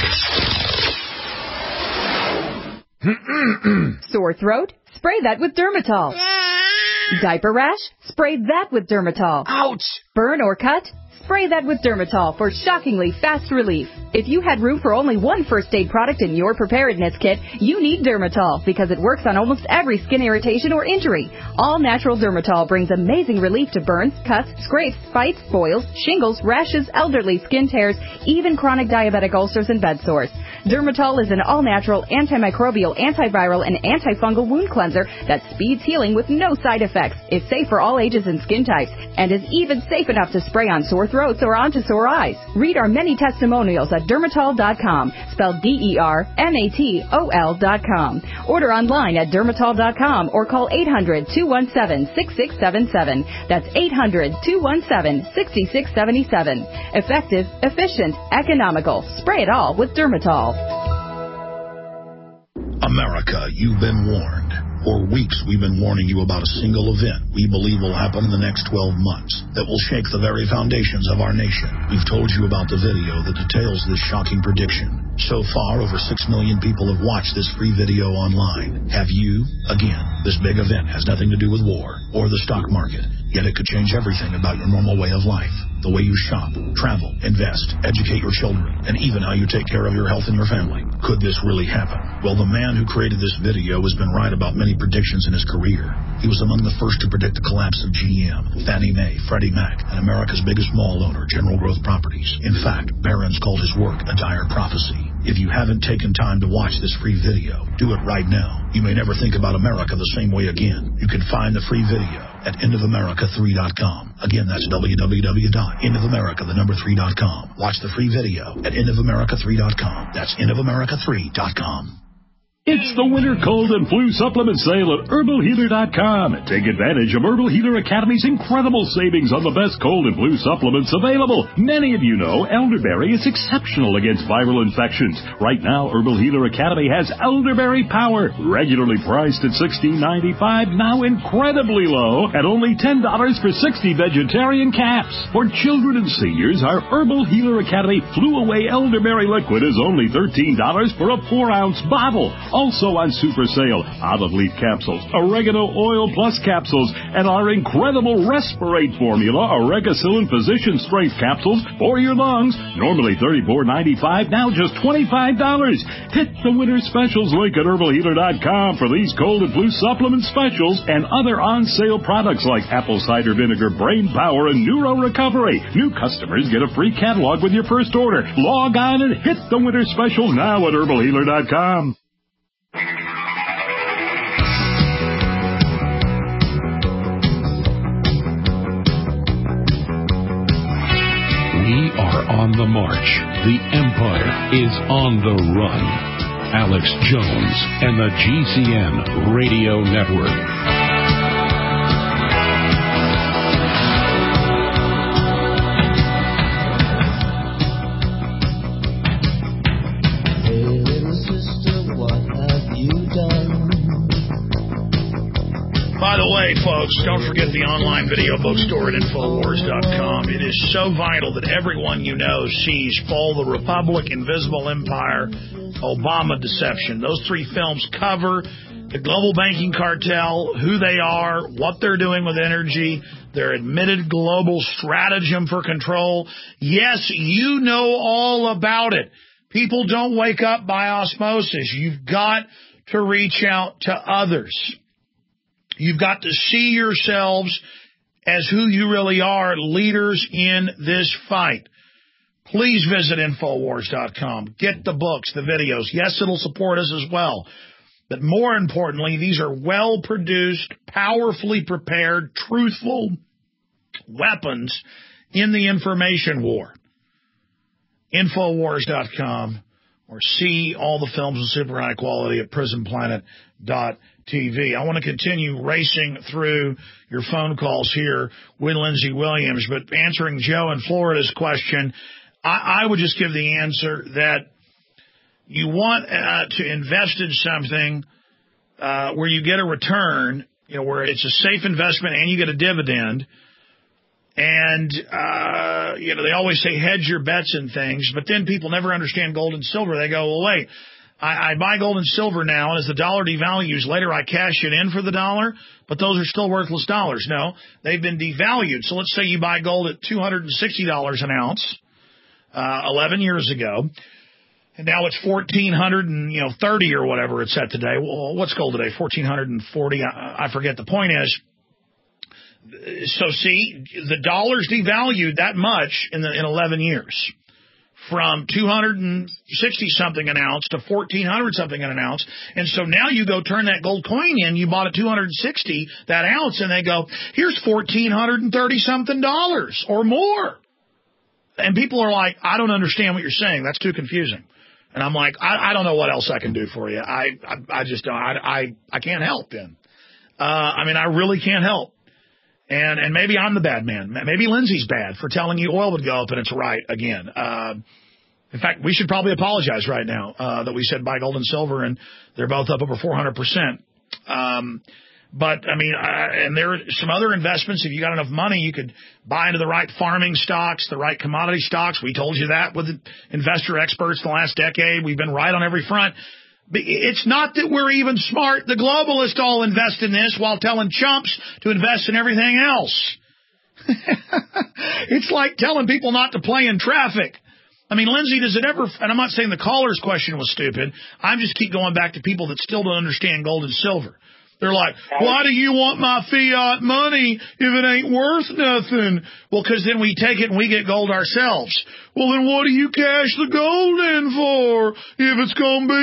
Sore throat? Spray that with Dermatol. Diaper rash? Spray that with Dermatol. Ouch! Burn or cut? Spray that with Dermatol for shockingly fast relief. If you had room for only one first aid product in your preparedness kit, you need Dermatol because it works on almost every skin irritation or injury. All natural Dermatol brings amazing relief to burns, cuts, scrapes, bites, boils, shingles, rashes, elderly skin tears, even chronic diabetic ulcers and bed sores. Dermatol is an all-natural, antimicrobial, antiviral, and antifungal wound cleanser that speeds healing with no side effects. It's safe for all ages and skin types, and is even safe enough to spray on sore throats or onto sore eyes. Read our many testimonials at dermatol dot com, spelled D E R M A T O L dot com. Order online at dermatol dot com or call eight hundred, two one seven, six six seven seven. That's eight hundred, two one seven, six six seven seven. Effective, efficient, economical. Spray it all with Dermatol. America, you've been warned. For weeks, we've been warning you about a single event we believe will happen in the next twelve months that will shake the very foundations of our nation. We've told you about the video that details this shocking prediction. So far, over six million people have watched this free video online. Have you? Again, this big event has nothing to do with war or the stock market, yet it could change everything about your normal way of life. The way you shop, travel, invest, educate your children, and even how you take care of your health and your family. Could this really happen? Well, the man who created this video has been right about many predictions in his career. He was among the first to predict the collapse of G M, Fannie Mae, Freddie Mac, and America's biggest mall owner, General Growth Properties. In fact, Barron's called his work a dire prophecy. If you haven't taken time to watch this free video, do it right now. You may never think about America the same way again. You can find the free video at end of america three dot com. Again, that's w w w dot end of america the number three dot com. Watch the free video at end of america three dot com. That's end of america three dot com. It's the winter cold and flu supplement sale at herbal healer dot com. Take advantage of Herbal Healer Academy's incredible savings on the best cold and flu supplements available. Many of you know elderberry is exceptional against viral infections. Right now, Herbal Healer Academy has Elderberry Power, regularly priced at sixteen ninety-five, now incredibly low at only ten dollars for sixty vegetarian caps. For children and seniors, our Herbal Healer Academy Flu Away Elderberry Liquid is only thirteen dollars for a four ounce bottle. Also on super sale, olive leaf capsules, oregano oil plus capsules, and our incredible Respirate formula, Oregacillin physician strength capsules for your lungs. Normally thirty-four ninety-five, now just twenty-five dollars. Hit the winter specials link at herbal healer dot com for these cold and flu supplement specials and other on sale products like apple cider vinegar, brain power, and neuro recovery. New customers get a free catalog with your first order. Log on and hit the winter special now at herbal healer dot com. We are on the march. The Empire is on the run. Alex Jones and the G C N Radio Network. By the way, folks, don't forget the online video bookstore at infowars dot com. It is so vital that everyone you know sees Fall the Republic, Invisible Empire, Obama Deception. Those three films cover the global banking cartel, who they are, what they're doing with energy, their admitted global stratagem for control. Yes, you know all about it. People don't wake up by osmosis. You've got to reach out to others. You've got to see yourselves as who you really are, leaders in this fight. Please visit infowars dot com. Get the books, the videos. Yes, it'll support us as well. But more importantly, these are well-produced, powerfully prepared, truthful weapons in the information war. infowars dot com, or see all the films in super high quality at prison planet dot T V. I want to continue racing through your phone calls here with Lindsey Williams, but answering Joe in Florida's question, I, I would just give the answer that you want uh, to invest in something uh, where you get a return, you know, where it's a safe investment and you get a dividend. And, uh, you know, they always say hedge your bets and things, but then people never understand gold and silver. They go, well, wait, I, I buy gold and silver now, and as the dollar devalues, later I cash it in for the dollar, but those are still worthless dollars. No, they've been devalued. So let's say you buy gold at two hundred sixty dollars an ounce uh, eleven years ago, and now it's fourteen thirty or whatever it's at today. Well, what's gold today? fourteen forty. I, I forget. The point is, so see, the dollar's devalued that much in the in eleven years, from two hundred sixty something an ounce to fourteen hundred something an ounce. And so now you go turn that gold coin in, you bought at two hundred sixty that ounce, and they go, here's fourteen thirty something dollars or more. And people are like, I don't understand what you're saying. That's too confusing. And I'm like, I, I don't know what else I can do for you. I I, I just don't. I, I, I can't help then. Uh, I mean, I really can't help. And and maybe I'm the bad man. Maybe Lindsey's bad for telling you oil would go up and it's right again. Uh, in fact, we should probably apologize right now uh, that we said buy gold and silver, and they're both up over four hundred percent. Um, but, I mean, uh, and there are some other investments. If you got enough money, you could buy into the right farming stocks, the right commodity stocks. We told you that with the investor experts the last decade. We've been right on every front. It's not that we're even smart. The globalists all invest in this while telling chumps to invest in everything else. It's like telling people not to play in traffic. I mean, Lindsey, does it ever, and I'm not saying the caller's question was stupid. I just keep going back to people that still don't understand gold and silver. They're like, why do you want my fiat money if it ain't worth nothing? Well, because then we take it and we get gold ourselves. Well, then what do you cash the gold in for if it's going to be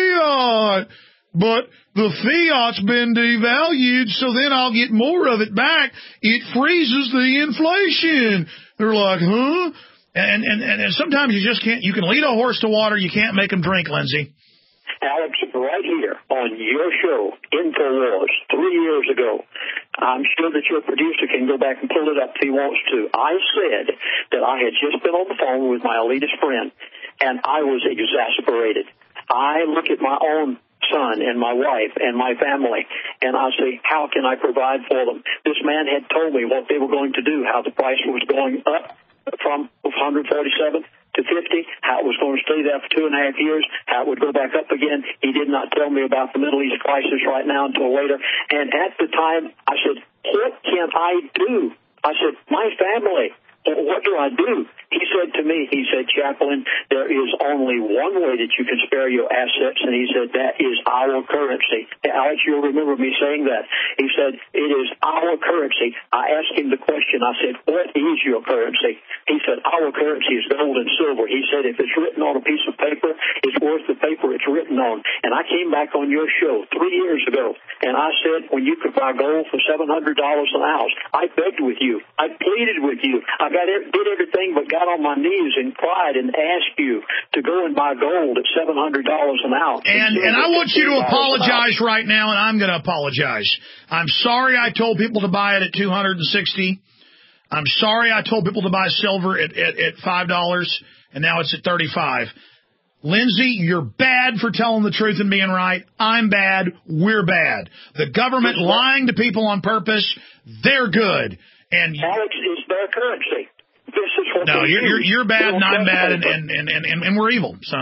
fiat? But the fiat's been devalued, so then I'll get more of it back. It freezes the inflation. They're like, huh? And, and, and sometimes you just can't, you can lead a horse to water, you can't make him drink, Lindsey. Alex, right here on your show, InfoWars, three years ago, I'm sure that your producer can go back and pull it up if he wants to. I said that I had just been on the phone with my elitist friend, and I was exasperated. I look at my own son and my wife and my family, and I say, how can I provide for them? This man had told me what they were going to do, how the price was going up from one forty-seven to fifty, how it was going to stay there for two and a half years, how it would go back up again. He did not tell me about the Middle East crisis right now until later. And at the time, I said, what can I do? I said, my family, what do I do? He said to me, he said, Chaplain, there is only one way that you can spare your assets, and he said, that is our currency. Alex, you'll remember me saying that. He said, it is our currency. I asked him the question. I said, what is your currency? He said, our currency is gold and silver. He said, if it's written on a piece of paper, it's worth the paper it's written on. And I came back on your show three years ago, and I said, when you could buy gold for seven hundred dollars an ounce, I begged with you. I pleaded with you. I got did everything but got on my knees and cried and asked you to go and buy gold at seven hundred dollars an ounce. And, and I want you to apologize right now, and I'm going to apologize. I'm sorry I told people to buy it at two hundred sixty. I'm sorry I told people to buy silver at, at, at five dollars, and now it's at thirty-five. Lindsey, you're bad for telling the truth and being right. I'm bad. We're bad. The government lying to people on purpose, they're good. And Alex, is their currency. This is what no, you're, you're you're bad and I'm bad, and and, and, and and we're evil. So,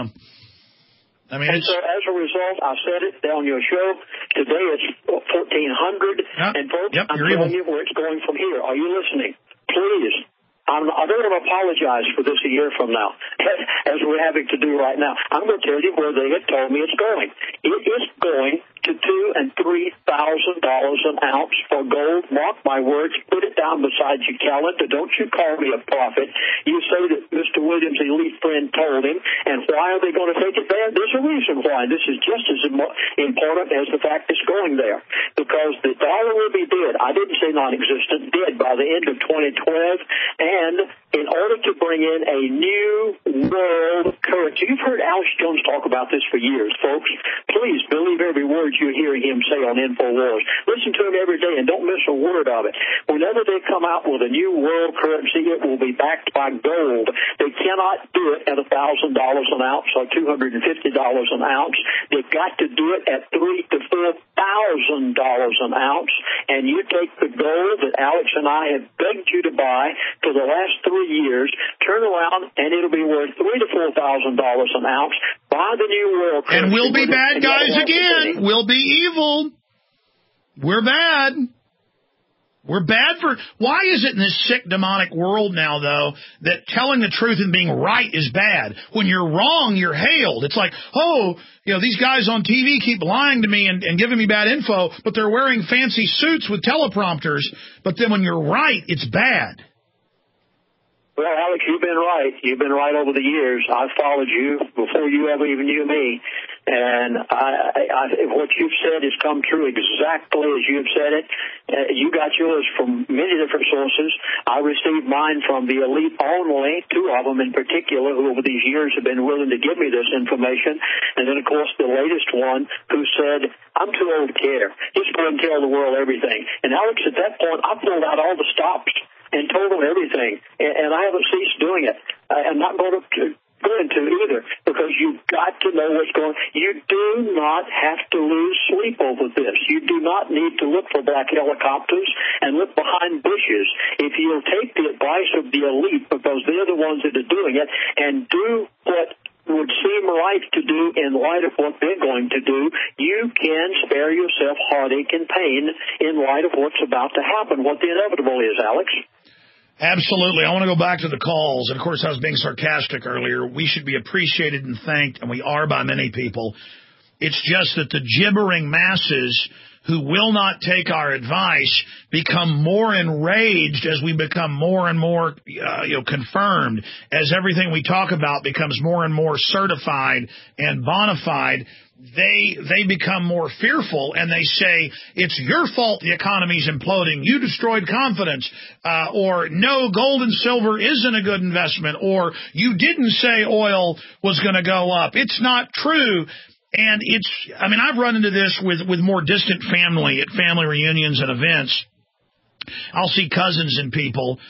I mean, and it's, so as a result, I said it on your show today. It's fourteen hundred, yep, and folks, yep, I'm you're telling evil. you where it's going from here. Are you listening? Please. I'm, I don't want to apologize for this a year from now, as we're having to do right now. I'm going to tell you where they had told me it's going. It is going to two and three thousand dollars an ounce for gold. Mark my words. Put it down beside your calendar. Don't you call me a prophet. You say that Mister Williams' elite friend told him. And why are they going to take it there? There's a reason why. This is just as important as the fact it's going there. Because because the dollar will be dead. I didn't say non-existent, dead by the end of twenty twelve. And in order to bring in a new world currency, you've heard Alex Jones talk about this for years, folks. Please believe every word you hear him say on InfoWars. Listen to him every day and don't miss a word of it. Whenever they come out with a new world currency, it will be backed by gold. They cannot do it at one thousand dollars an ounce or two hundred fifty dollars an ounce. They've got to do it at three thousand to four thousand dollars an ounce. And you take the gold that Alex and I have begged you to buy for the last three years, turn around, and it'll be worth three thousand to four thousand dollars an ounce. Buy the new world currency. And we'll be bad guys again. We'll be evil. We're bad. We're bad for... Why is it in this sick, demonic world now, though, that telling the truth and being right is bad? When you're wrong, you're hailed. It's like, oh, you know, these guys on T V keep lying to me and, and giving me bad info, but they're wearing fancy suits with teleprompters. But then when you're right, it's bad. Well, Alex, you've been right. You've been right over the years. I've followed you before you ever even knew me. And I, I, what you've said has come true exactly as you've said it. Uh, you got yours from many different sources. I received mine from the elite only, two of them in particular, who over these years have been willing to give me this information. And then, of course, the latest one who said, I'm too old to care. Just go and tell the world everything. And, Alex, at that point, I pulled out all the stops and told them everything, and, and I haven't ceased doing it. Uh, I'm not going to go into either, because you've got to know what's going on. You do not have to lose sleep over this. You do not need to look for black helicopters and look behind bushes. If you'll take the advice of the elite, because they're the ones that are doing it, and do what would seem right to do in light of what they're going to do, you can spare yourself heartache and pain in light of what's about to happen, what the inevitable is, Alex. Absolutely. I want to go back to the calls. And, of course, I was being sarcastic earlier. We should be appreciated and thanked, and we are by many people. It's just that the gibbering masses who will not take our advice become more enraged as we become more and more uh, you know, confirmed, as everything we talk about becomes more and more certified and bona fide. They they become more fearful, and they say, it's your fault the economy's imploding. You destroyed confidence. Uh, or, no, gold and silver isn't a good investment. Or, you didn't say oil was going to go up. It's not true. And it's, I mean, I've run into this with, with more distant family at family reunions and events. I'll see cousins and people,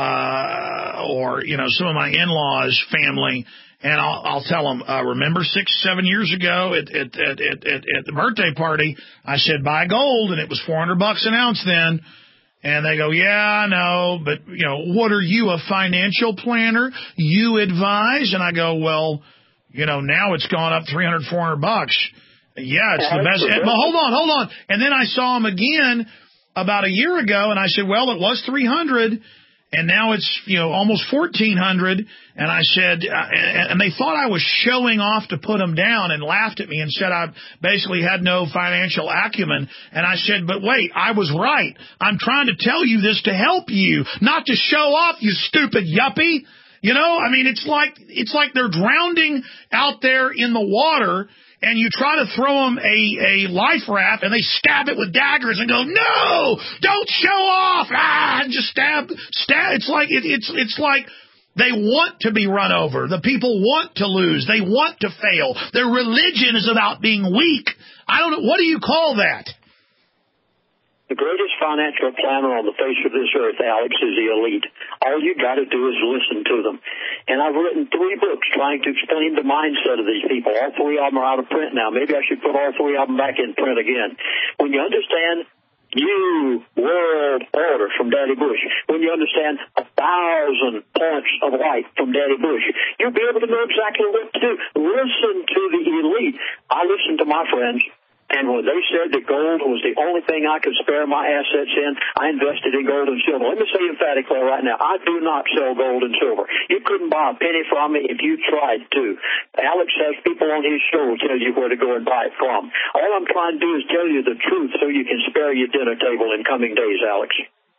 uh, or, you know, some of my in-laws' family, and I'll, I'll tell them, uh, remember six, seven years ago at, at, at, at, at the birthday party, I said, buy gold, and it was four hundred bucks an ounce then. And they go, yeah, I know, but, you know, what are you, a financial planner? You advise? And I go, well, you know, now it's gone up three hundred, four hundred bucks. Yeah, it's the best. But hold on, hold on. And then I saw him again about a year ago, and I said, well, it was three hundred, and now it's, you know, almost fourteen hundred. And I said, uh, and they thought I was showing off to put them down, and laughed at me and said I basically had no financial acumen. And I said, but wait, I was right. I'm trying to tell you this to help you, not to show off, you stupid yuppie. You know, I mean, it's like it's like they're drowning out there in the water, and you try to throw them a, a life raft, and they stab it with daggers and go, no, don't show off, ah, and just stab, stab. It's like it, it's it's like they want to be run over. The people want to lose. They want to fail. Their religion is about being weak. I don't know. What do you call that? The greatest financial planner on the face of this earth, Alex, is the elite. All you got to do is listen to them. And I've written three books trying to explain the mindset of these people. All three of them are out of print now. Maybe I should put all three of them back in print again. When you understand New World Order from Daddy Bush, when you understand a thousand points of light from Daddy Bush, you'll be able to know exactly what to do. Listen to the elite. I listen to my friends. And when they said that gold was the only thing I could spare my assets in, I invested in gold and silver. Let me say emphatically right now, I do not sell gold and silver. You couldn't buy a penny from me if you tried to. Alex has people on his show who tell you where to go and buy it from. All I'm trying to do is tell you the truth so you can spare your dinner table in coming days, Alex.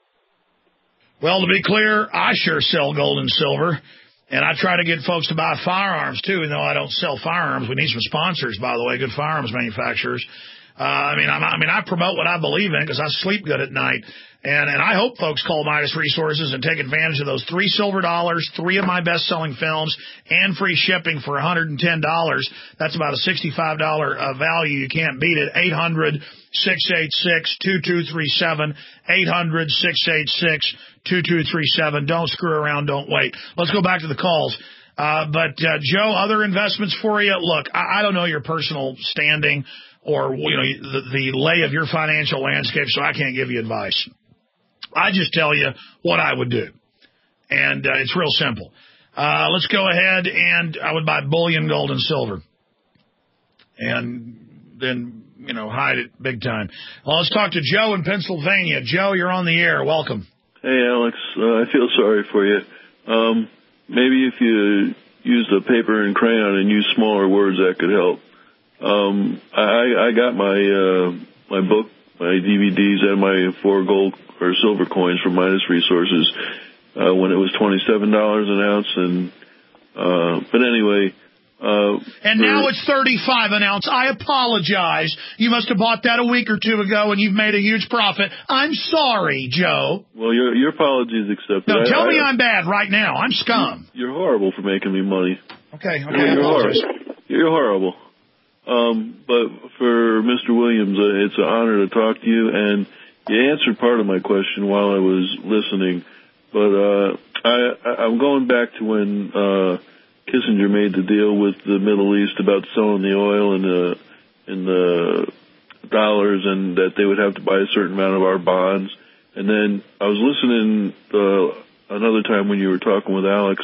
Well, to be clear, I sure sell gold and silver. And I try to get folks to buy firearms, too, even though I don't sell firearms. We need some sponsors, by the way, good firearms manufacturers. Uh, I mean, I'm, I mean, I promote what I believe in because I sleep good at night. And, and I hope folks call Midas Resources and take advantage of those three silver dollars, three of my best-selling films, and free shipping for one hundred ten dollars. That's about a sixty-five dollars uh, value. You can't beat it. eight hundred, six eight six, two two three seven, eight hundred, six eight six, two two three seven. Don't screw around. Don't wait. Let's go back to the calls. Uh, but, uh, Joe, other investments for you? Look, I, I don't know your personal standing or, you know, the, the lay of your financial landscape, so I can't give you advice. I just tell you what I would do, and uh, it's real simple. Uh, let's go ahead, and I would buy bullion, gold, and silver, and then, you know, hide it big time. Well, let's talk to Joe in Pennsylvania. Joe, you're on the air. Welcome. Hey, Alex. Uh, I feel sorry for you. Um, maybe if you used a paper and crayon and used smaller words, that could help. Um, I, I got my uh, my book, my D V Ds, and my four gold or silver coins from Midas Resources uh, when it was twenty-seven dollars an ounce. And uh, but anyway. Uh, and now it's thirty-five an ounce. I apologize. You must have bought that a week or two ago, and you've made a huge profit. I'm sorry, Joe. Well, your your apology is accepted. No, tell I, me I, I'm bad right now. I'm scum. You're horrible for making me money. Okay, okay, you're, I you're apologize. Horrible. You're horrible. Um, but for Mister Williams, uh, it's an honor to talk to you, and you answered part of my question while I was listening. But uh, I, I'm going back to when uh, Kissinger made the deal with the Middle East about selling the oil in the in the dollars, and that they would have to buy a certain amount of our bonds. And then I was listening uh, another time when you were talking with Alex,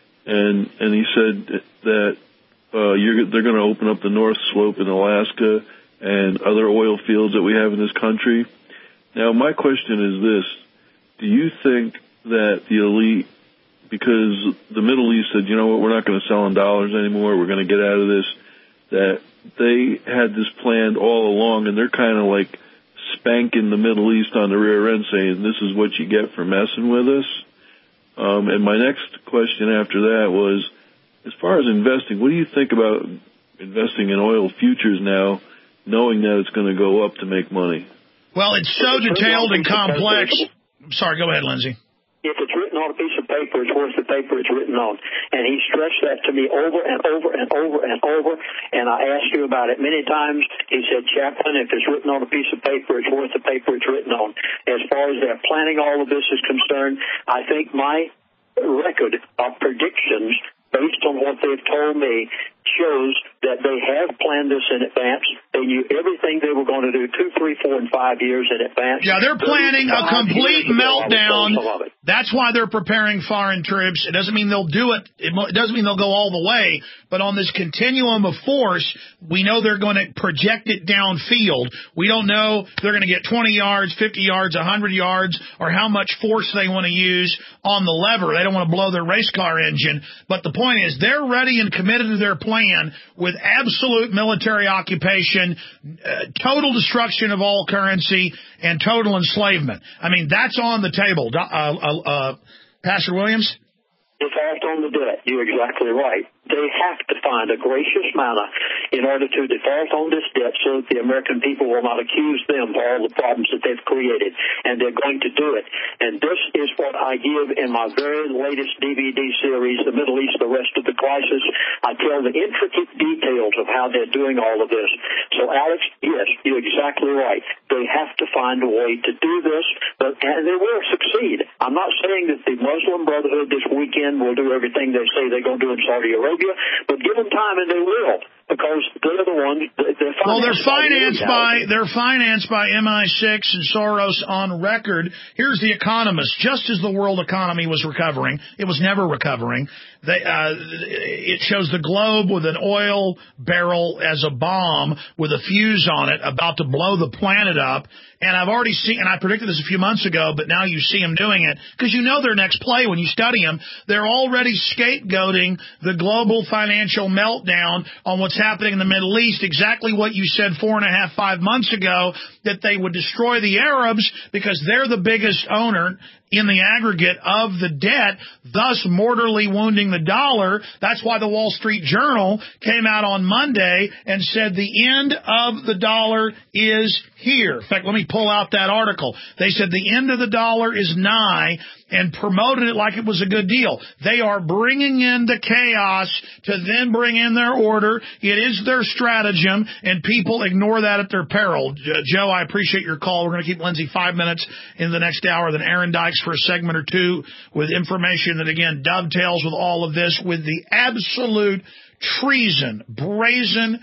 and and he said that uh, you're, they're going to open up the North Slope in Alaska and other oil fields that we have in this country. Now, my question is this: do you think that the elite, because the Middle East said, you know what, we're not going to sell in dollars anymore, we're going to get out of this, that they had this planned all along, and they're kind of like spanking the Middle East on the rear end, saying this is what you get for messing with us? Um, and my next question after that was, as far as investing, what do you think about investing in oil futures now, knowing that it's going to go up to make money? Well, it's so detailed and complex. Sorry, go ahead, Lindsay. If it's written on a piece of paper, it's worth the paper it's written on. And he stressed that to me over and over and over and over, and I asked you about it many times. He said, Chaplain, if it's written on a piece of paper, it's worth the paper it's written on. As far as their planning all of this is concerned, I think my record of predictions, based on what they've told me, shows that they have planned this in advance. They knew everything they were going to do two, three, four, and five years in advance. Yeah, they're planning a complete meltdown. That's why they're preparing foreign troops. It doesn't mean they'll do it. It doesn't mean they'll go all the way. But on this continuum of force, we know they're going to project it downfield. We don't know if they're going to get twenty yards, fifty yards, one hundred yards, or how much force they want to use on the lever. They don't want to blow their race car engine. But the point is, they're ready and committed to their plan with absolute military occupation, uh, total destruction of all currency, and total enslavement. I mean, that's on the table. Uh, uh, uh, Pastor Williams? Default on the debt. You're exactly right. They have to find a gracious manner in order to default on this debt so that the American people will not accuse them of all the problems that they've created. And they're going to do it. And this is what I give in my very latest D V D series, The Middle East, The Rest of the Crisis. I tell the intricate details of how they're doing all of this. So, Alex, yes, you're exactly right. They have to find a way to do this, but and they will succeed. I'm not saying that the Muslim Brotherhood this weekend will do everything they say they're going to do in Saudi Arabia, but give them time and they will, because they're the ones. They're well, they're financed by, by they're financed by M I six and Soros on record. Here's The Economist. Just as the world economy was recovering, it was never recovering. They, uh, it shows the globe with an oil barrel as a bomb with a fuse on it about to blow the planet up. And I've already seen, and I predicted this a few months ago, but now you see them doing it because you know their next play when you study them. They're already scapegoating the global financial meltdown on what's happening in the Middle East, exactly what you said four and a half, five months ago, that they would destroy the Arabs because they're the biggest owner in the aggregate of the debt, thus mortally wounding the dollar. That's why the Wall Street Journal came out on Monday and said the end of the dollar is here. In fact, let me pull out that article. They said the end of the dollar is nigh and promoted it like it was a good deal. They are bringing in the chaos to then bring in their order. It is their stratagem, and people ignore that at their peril. Joe, I appreciate your call. We're going to keep Lindsay five minutes in the next hour, then Aaron Dykes for a segment or two with information that, again, dovetails with all of this, with the absolute treason, brazen,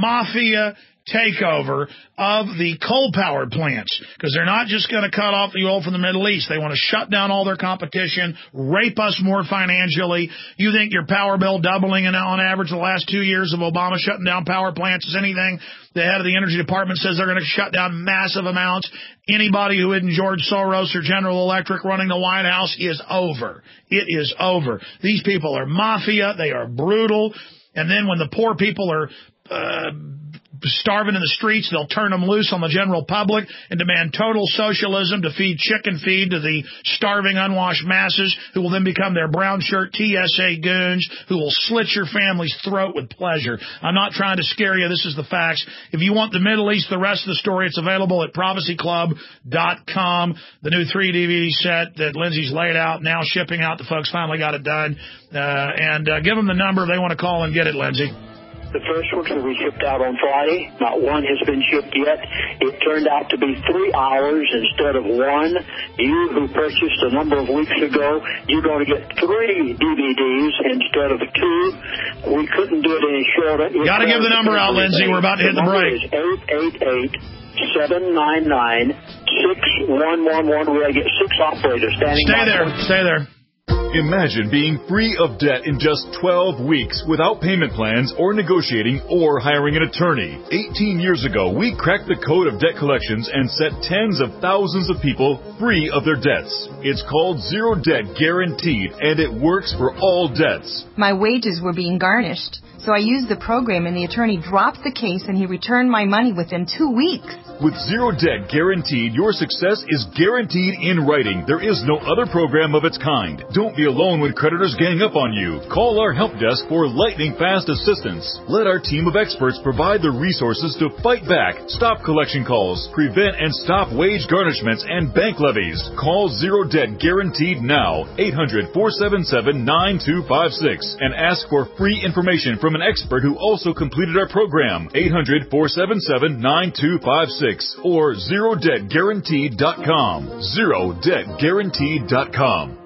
mafia takeover of the coal-powered plants, because they're not just going to cut off the oil from the Middle East. They want to shut down all their competition, rape us more financially. You think your power bill doubling in, on average the last two years of Obama shutting down power plants is anything? The head of the Energy Department says they're going to shut down massive amounts. Anybody who isn't George Soros or General Electric running the White House is over. It is over. These people are mafia. They are brutal. And then when the poor people are uh starving in the streets, they'll turn them loose on the general public and demand total socialism to feed chicken feed to the starving, unwashed masses, who will then become their brown shirt T S A goons, who will slit your family's throat with pleasure. I'm not trying to scare you. This is the facts. If you want the Middle East, the rest of the story, it's available at prophecy club dot com. The new three D V D set that Lindsay's laid out, now shipping out. The folks finally got it done. Uh, and uh, give them the number if they want to call and get it, Lindsay. The first ones will be shipped out on Friday. Not one has been shipped yet. It turned out to be three hours instead of one. You who purchased a number of weeks ago, you're going to get three D V Ds instead of two. We couldn't do it any shorter. Got to give the number out, Lindsay. We're about to hit the break. The number is eight eight eight, seven nine nine, six one one one. We're going to get six operators standing by. Stay there. Stay there. Imagine being free of debt in just twelve weeks without payment plans or negotiating or hiring an attorney. eighteen years ago, we cracked the code of debt collections and set tens of thousands of people free of their debts. It's called Zero Debt Guaranteed, and it works for all debts. My wages were being garnished, so I used the program, and the attorney dropped the case, and he returned my money within two weeks. With Zero Debt Guaranteed, your success is guaranteed in writing. There is no other program of its kind. Don't be alone when creditors gang up on you. Call our help desk for lightning-fast assistance. Let our team of experts provide the resources to fight back, stop collection calls, prevent and stop wage garnishments and bank levies. Call Zero Debt Guaranteed now, eight hundred, four seven seven, nine two five six, and ask for free information from an expert who also completed our program, eight hundred, four seven seven, nine two five six. Or zero debt guaranteed dot com. zero debt guaranteed dot com.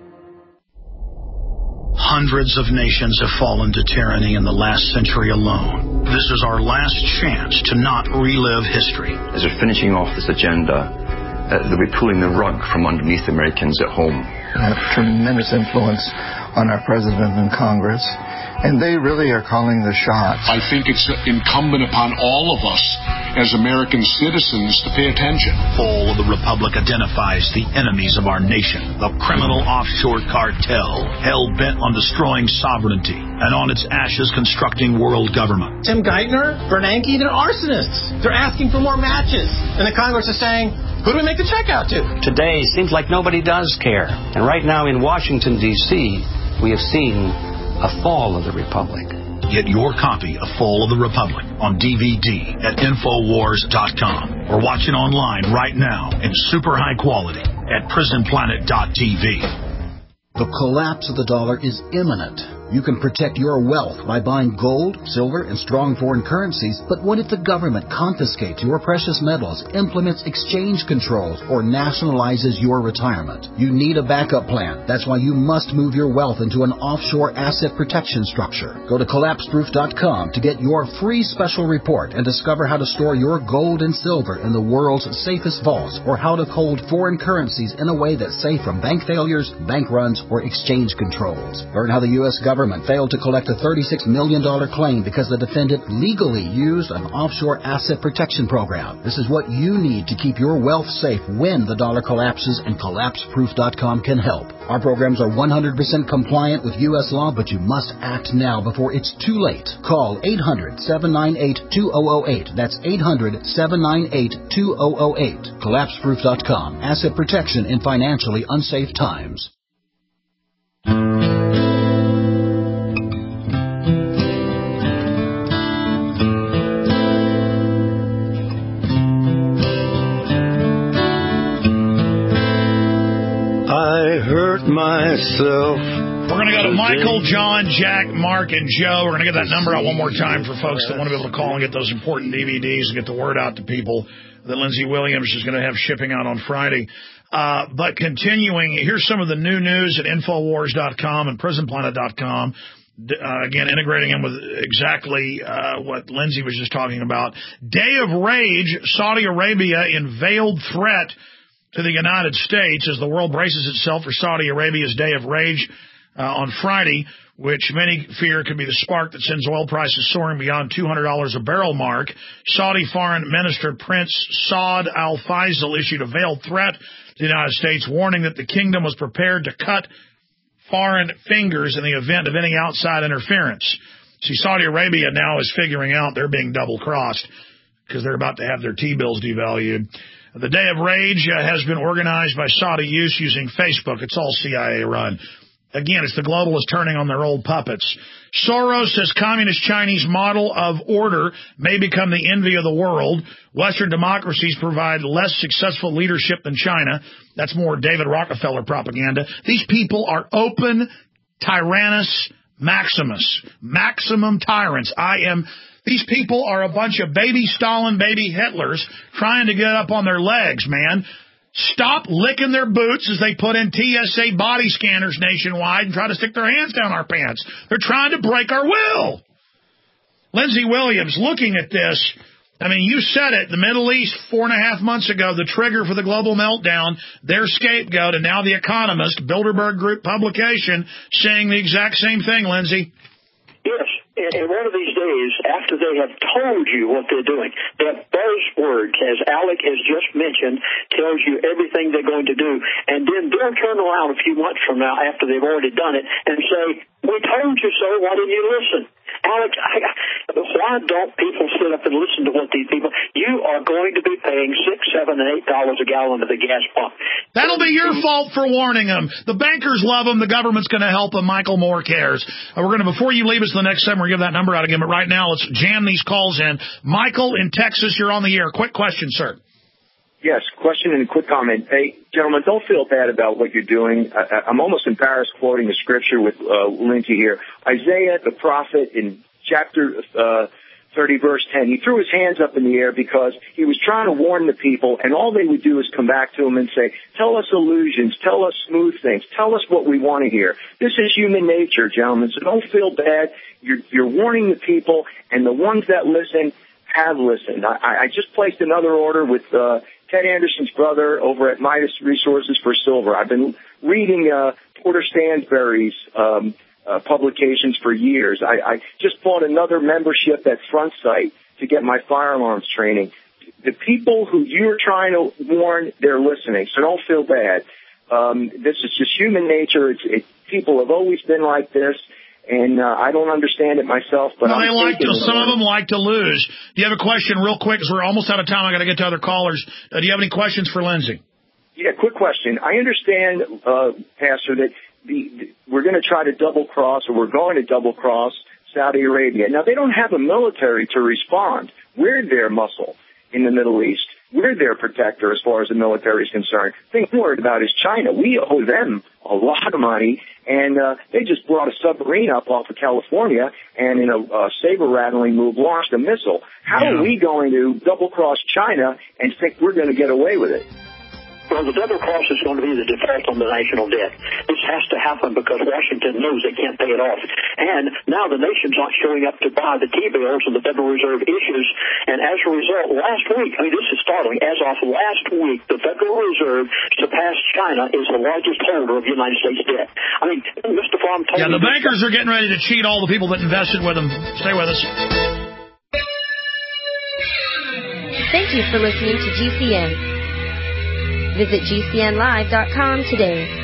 Hundreds of nations have fallen to tyranny in the last century alone. This is our last chance to not relive history. As we're finishing off this agenda, uh, they'll be pulling the rug from underneath Americans at home. They have tremendous influence on our president and Congress, and they really are calling the shots. I think it's incumbent upon all of us as American citizens to pay attention. Fall of the Republic identifies the enemies of our nation, the criminal offshore cartel, hell-bent on destroying sovereignty, and on its ashes constructing world government. Tim Geithner, Bernanke, they're arsonists. They're asking for more matches. And the Congress is saying, who do we make the check out to? Today seems like nobody does care. And right now in Washington, D C, we have seen a fall of the Republic. Get your copy of Fall of the Republic on D V D at Infowars dot com or watch it online right now in super high quality at Prison Planet dot T V. The collapse of the dollar is imminent. You can protect your wealth by buying gold, silver, and strong foreign currencies, but what if the government confiscates your precious metals, implements exchange controls, or nationalizes your retirement? You need a backup plan. That's why you must move your wealth into an offshore asset protection structure. Go to collapse proof dot com to get your free special report and discover how to store your gold and silver in the world's safest vaults, or how to hold foreign currencies in a way that's safe from bank failures, bank runs, or exchange controls. Learn how the U S government government failed to collect a thirty-six million dollars claim because the defendant legally used an offshore asset protection program. This is what you need to keep your wealth safe when the dollar collapses, and collapse proof dot com can help. Our programs are one hundred percent compliant with U S law, but you must act now before it's too late. Call eight hundred, seven nine eight, two thousand eight. That's eight hundred, seven nine eight, two thousand eight. collapse proof dot com. Asset protection in financially unsafe times. I hurt myself. We're going to go to Michael, John, Jack, Mark, and Joe. We're going to get that number out one more time for folks that want to be able to call and get those important D V Ds and get the word out to people that Lindsey Williams is going to have shipping out on Friday. Uh, but continuing, here's some of the new news at Infowars dot com and Prison Planet dot com. Uh, again, integrating them with exactly uh, what Lindsey was just talking about. Day of Rage, Saudi Arabia in veiled threat to the United States as the world braces itself for Saudi Arabia's Day of Rage uh, on Friday, which many fear could be the spark that sends oil prices soaring beyond two hundred dollars a barrel mark. Saudi Foreign Minister Prince Saud Al Faisal issued a veiled threat to the United States, warning that the kingdom was prepared to cut foreign fingers in the event of any outside interference. See, Saudi Arabia now is figuring out they're being double-crossed because they're about to have their T-bills devalued. The Day of Rage uh, has been organized by Saudi youth using Facebook. It's all C I A run. Again, it's the globalists turning on their old puppets. Soros says communist Chinese model of order may become the envy of the world. Western democracies provide less successful leadership than China. That's more David Rockefeller propaganda. These people are open tyrannus maximus, maximum tyrants. I am... These people are a bunch of baby Stalin, baby Hitlers trying to get up on their legs, man. Stop licking their boots as they put in T S A body scanners nationwide and try to stick their hands down our pants. They're trying to break our will. Lindsey Williams, looking at this, I mean, you said it, the Middle East four and a half months ago, the trigger for the global meltdown, their scapegoat, and now The Economist, Bilderberg Group publication, saying the exact same thing, Lindsey. Yes. And one of these days, after they have told you what they're doing, that buzzword, as Alec has just mentioned, tells you everything they're going to do, and then they'll turn around a few months from now after they've already done it and say, we told you so, why didn't you listen? Alec, I, why don't people sit up and listen to what these people... You are going to be paying six, seven, and eight dollars a gallon at the gas pump. That'll be your fault for warning them. The bankers love them. The government's going to help them. Michael Moore cares. Uh, we're going to, before you leave us the next time, we're going to give that number out again. But right now, let's jam these calls in. Michael in Texas, you're on the air. Quick question, sir. Yes, question and a quick comment. Hey, gentlemen, don't feel bad about what you're doing. I, I'm almost embarrassed quoting the scripture with uh, Lindsey here. Isaiah, the prophet, in chapter uh, thirty, verse ten, he threw his hands up in the air because he was trying to warn the people, and all they would do is come back to him and say, tell us illusions, tell us smooth things, tell us what we want to hear. This is human nature, gentlemen, so don't feel bad. You're, you're warning the people, and the ones that listen have listened. I, I just placed another order with uh, Ted Anderson's brother over at Midas Resources for Silver. I've been reading uh, Porter Stansberry's um, uh, publications for years. I, I just bought another membership at Front Sight to get my fire alarms training. The people who you're trying to warn, they're listening, so don't feel bad. Um, this is just human nature. It's, it, people have always been like this. And uh, I don't understand it myself, but well, I'm they like to, some one. of them like to lose. Do you have a question real quick? Because we're almost out of time. I got to get to other callers. Uh, do you have any questions for Lindsey? Yeah, quick question. I understand, uh, Pastor, that the, the we're going to try to double cross, or we're going to double cross Saudi Arabia. Now, they don't have a military to respond. We're their muscle in the Middle East. We're their protector as far as the military is concerned. The thing I'm worried about is China. We owe them a lot of money, and uh, they just brought a submarine up off of California and in a uh, saber-rattling move launched a missile. How yeah. are we going to double-cross China and think we're going to get away with it? Well, the double cross is going to be the default on the national debt. This has to happen because Washington knows they can't pay it off. And now the nation's not showing up to buy the T-bills and the Federal Reserve issues. And as a result, last week, I mean, this is startling, as of last week, the Federal Reserve surpassed China as the largest holder of United States debt. I mean, Mister Fromm told Yeah, the me bankers are getting ready to cheat all the people that invested with them. Stay with us. Thank you for listening to G C N. Visit G C N live dot com today.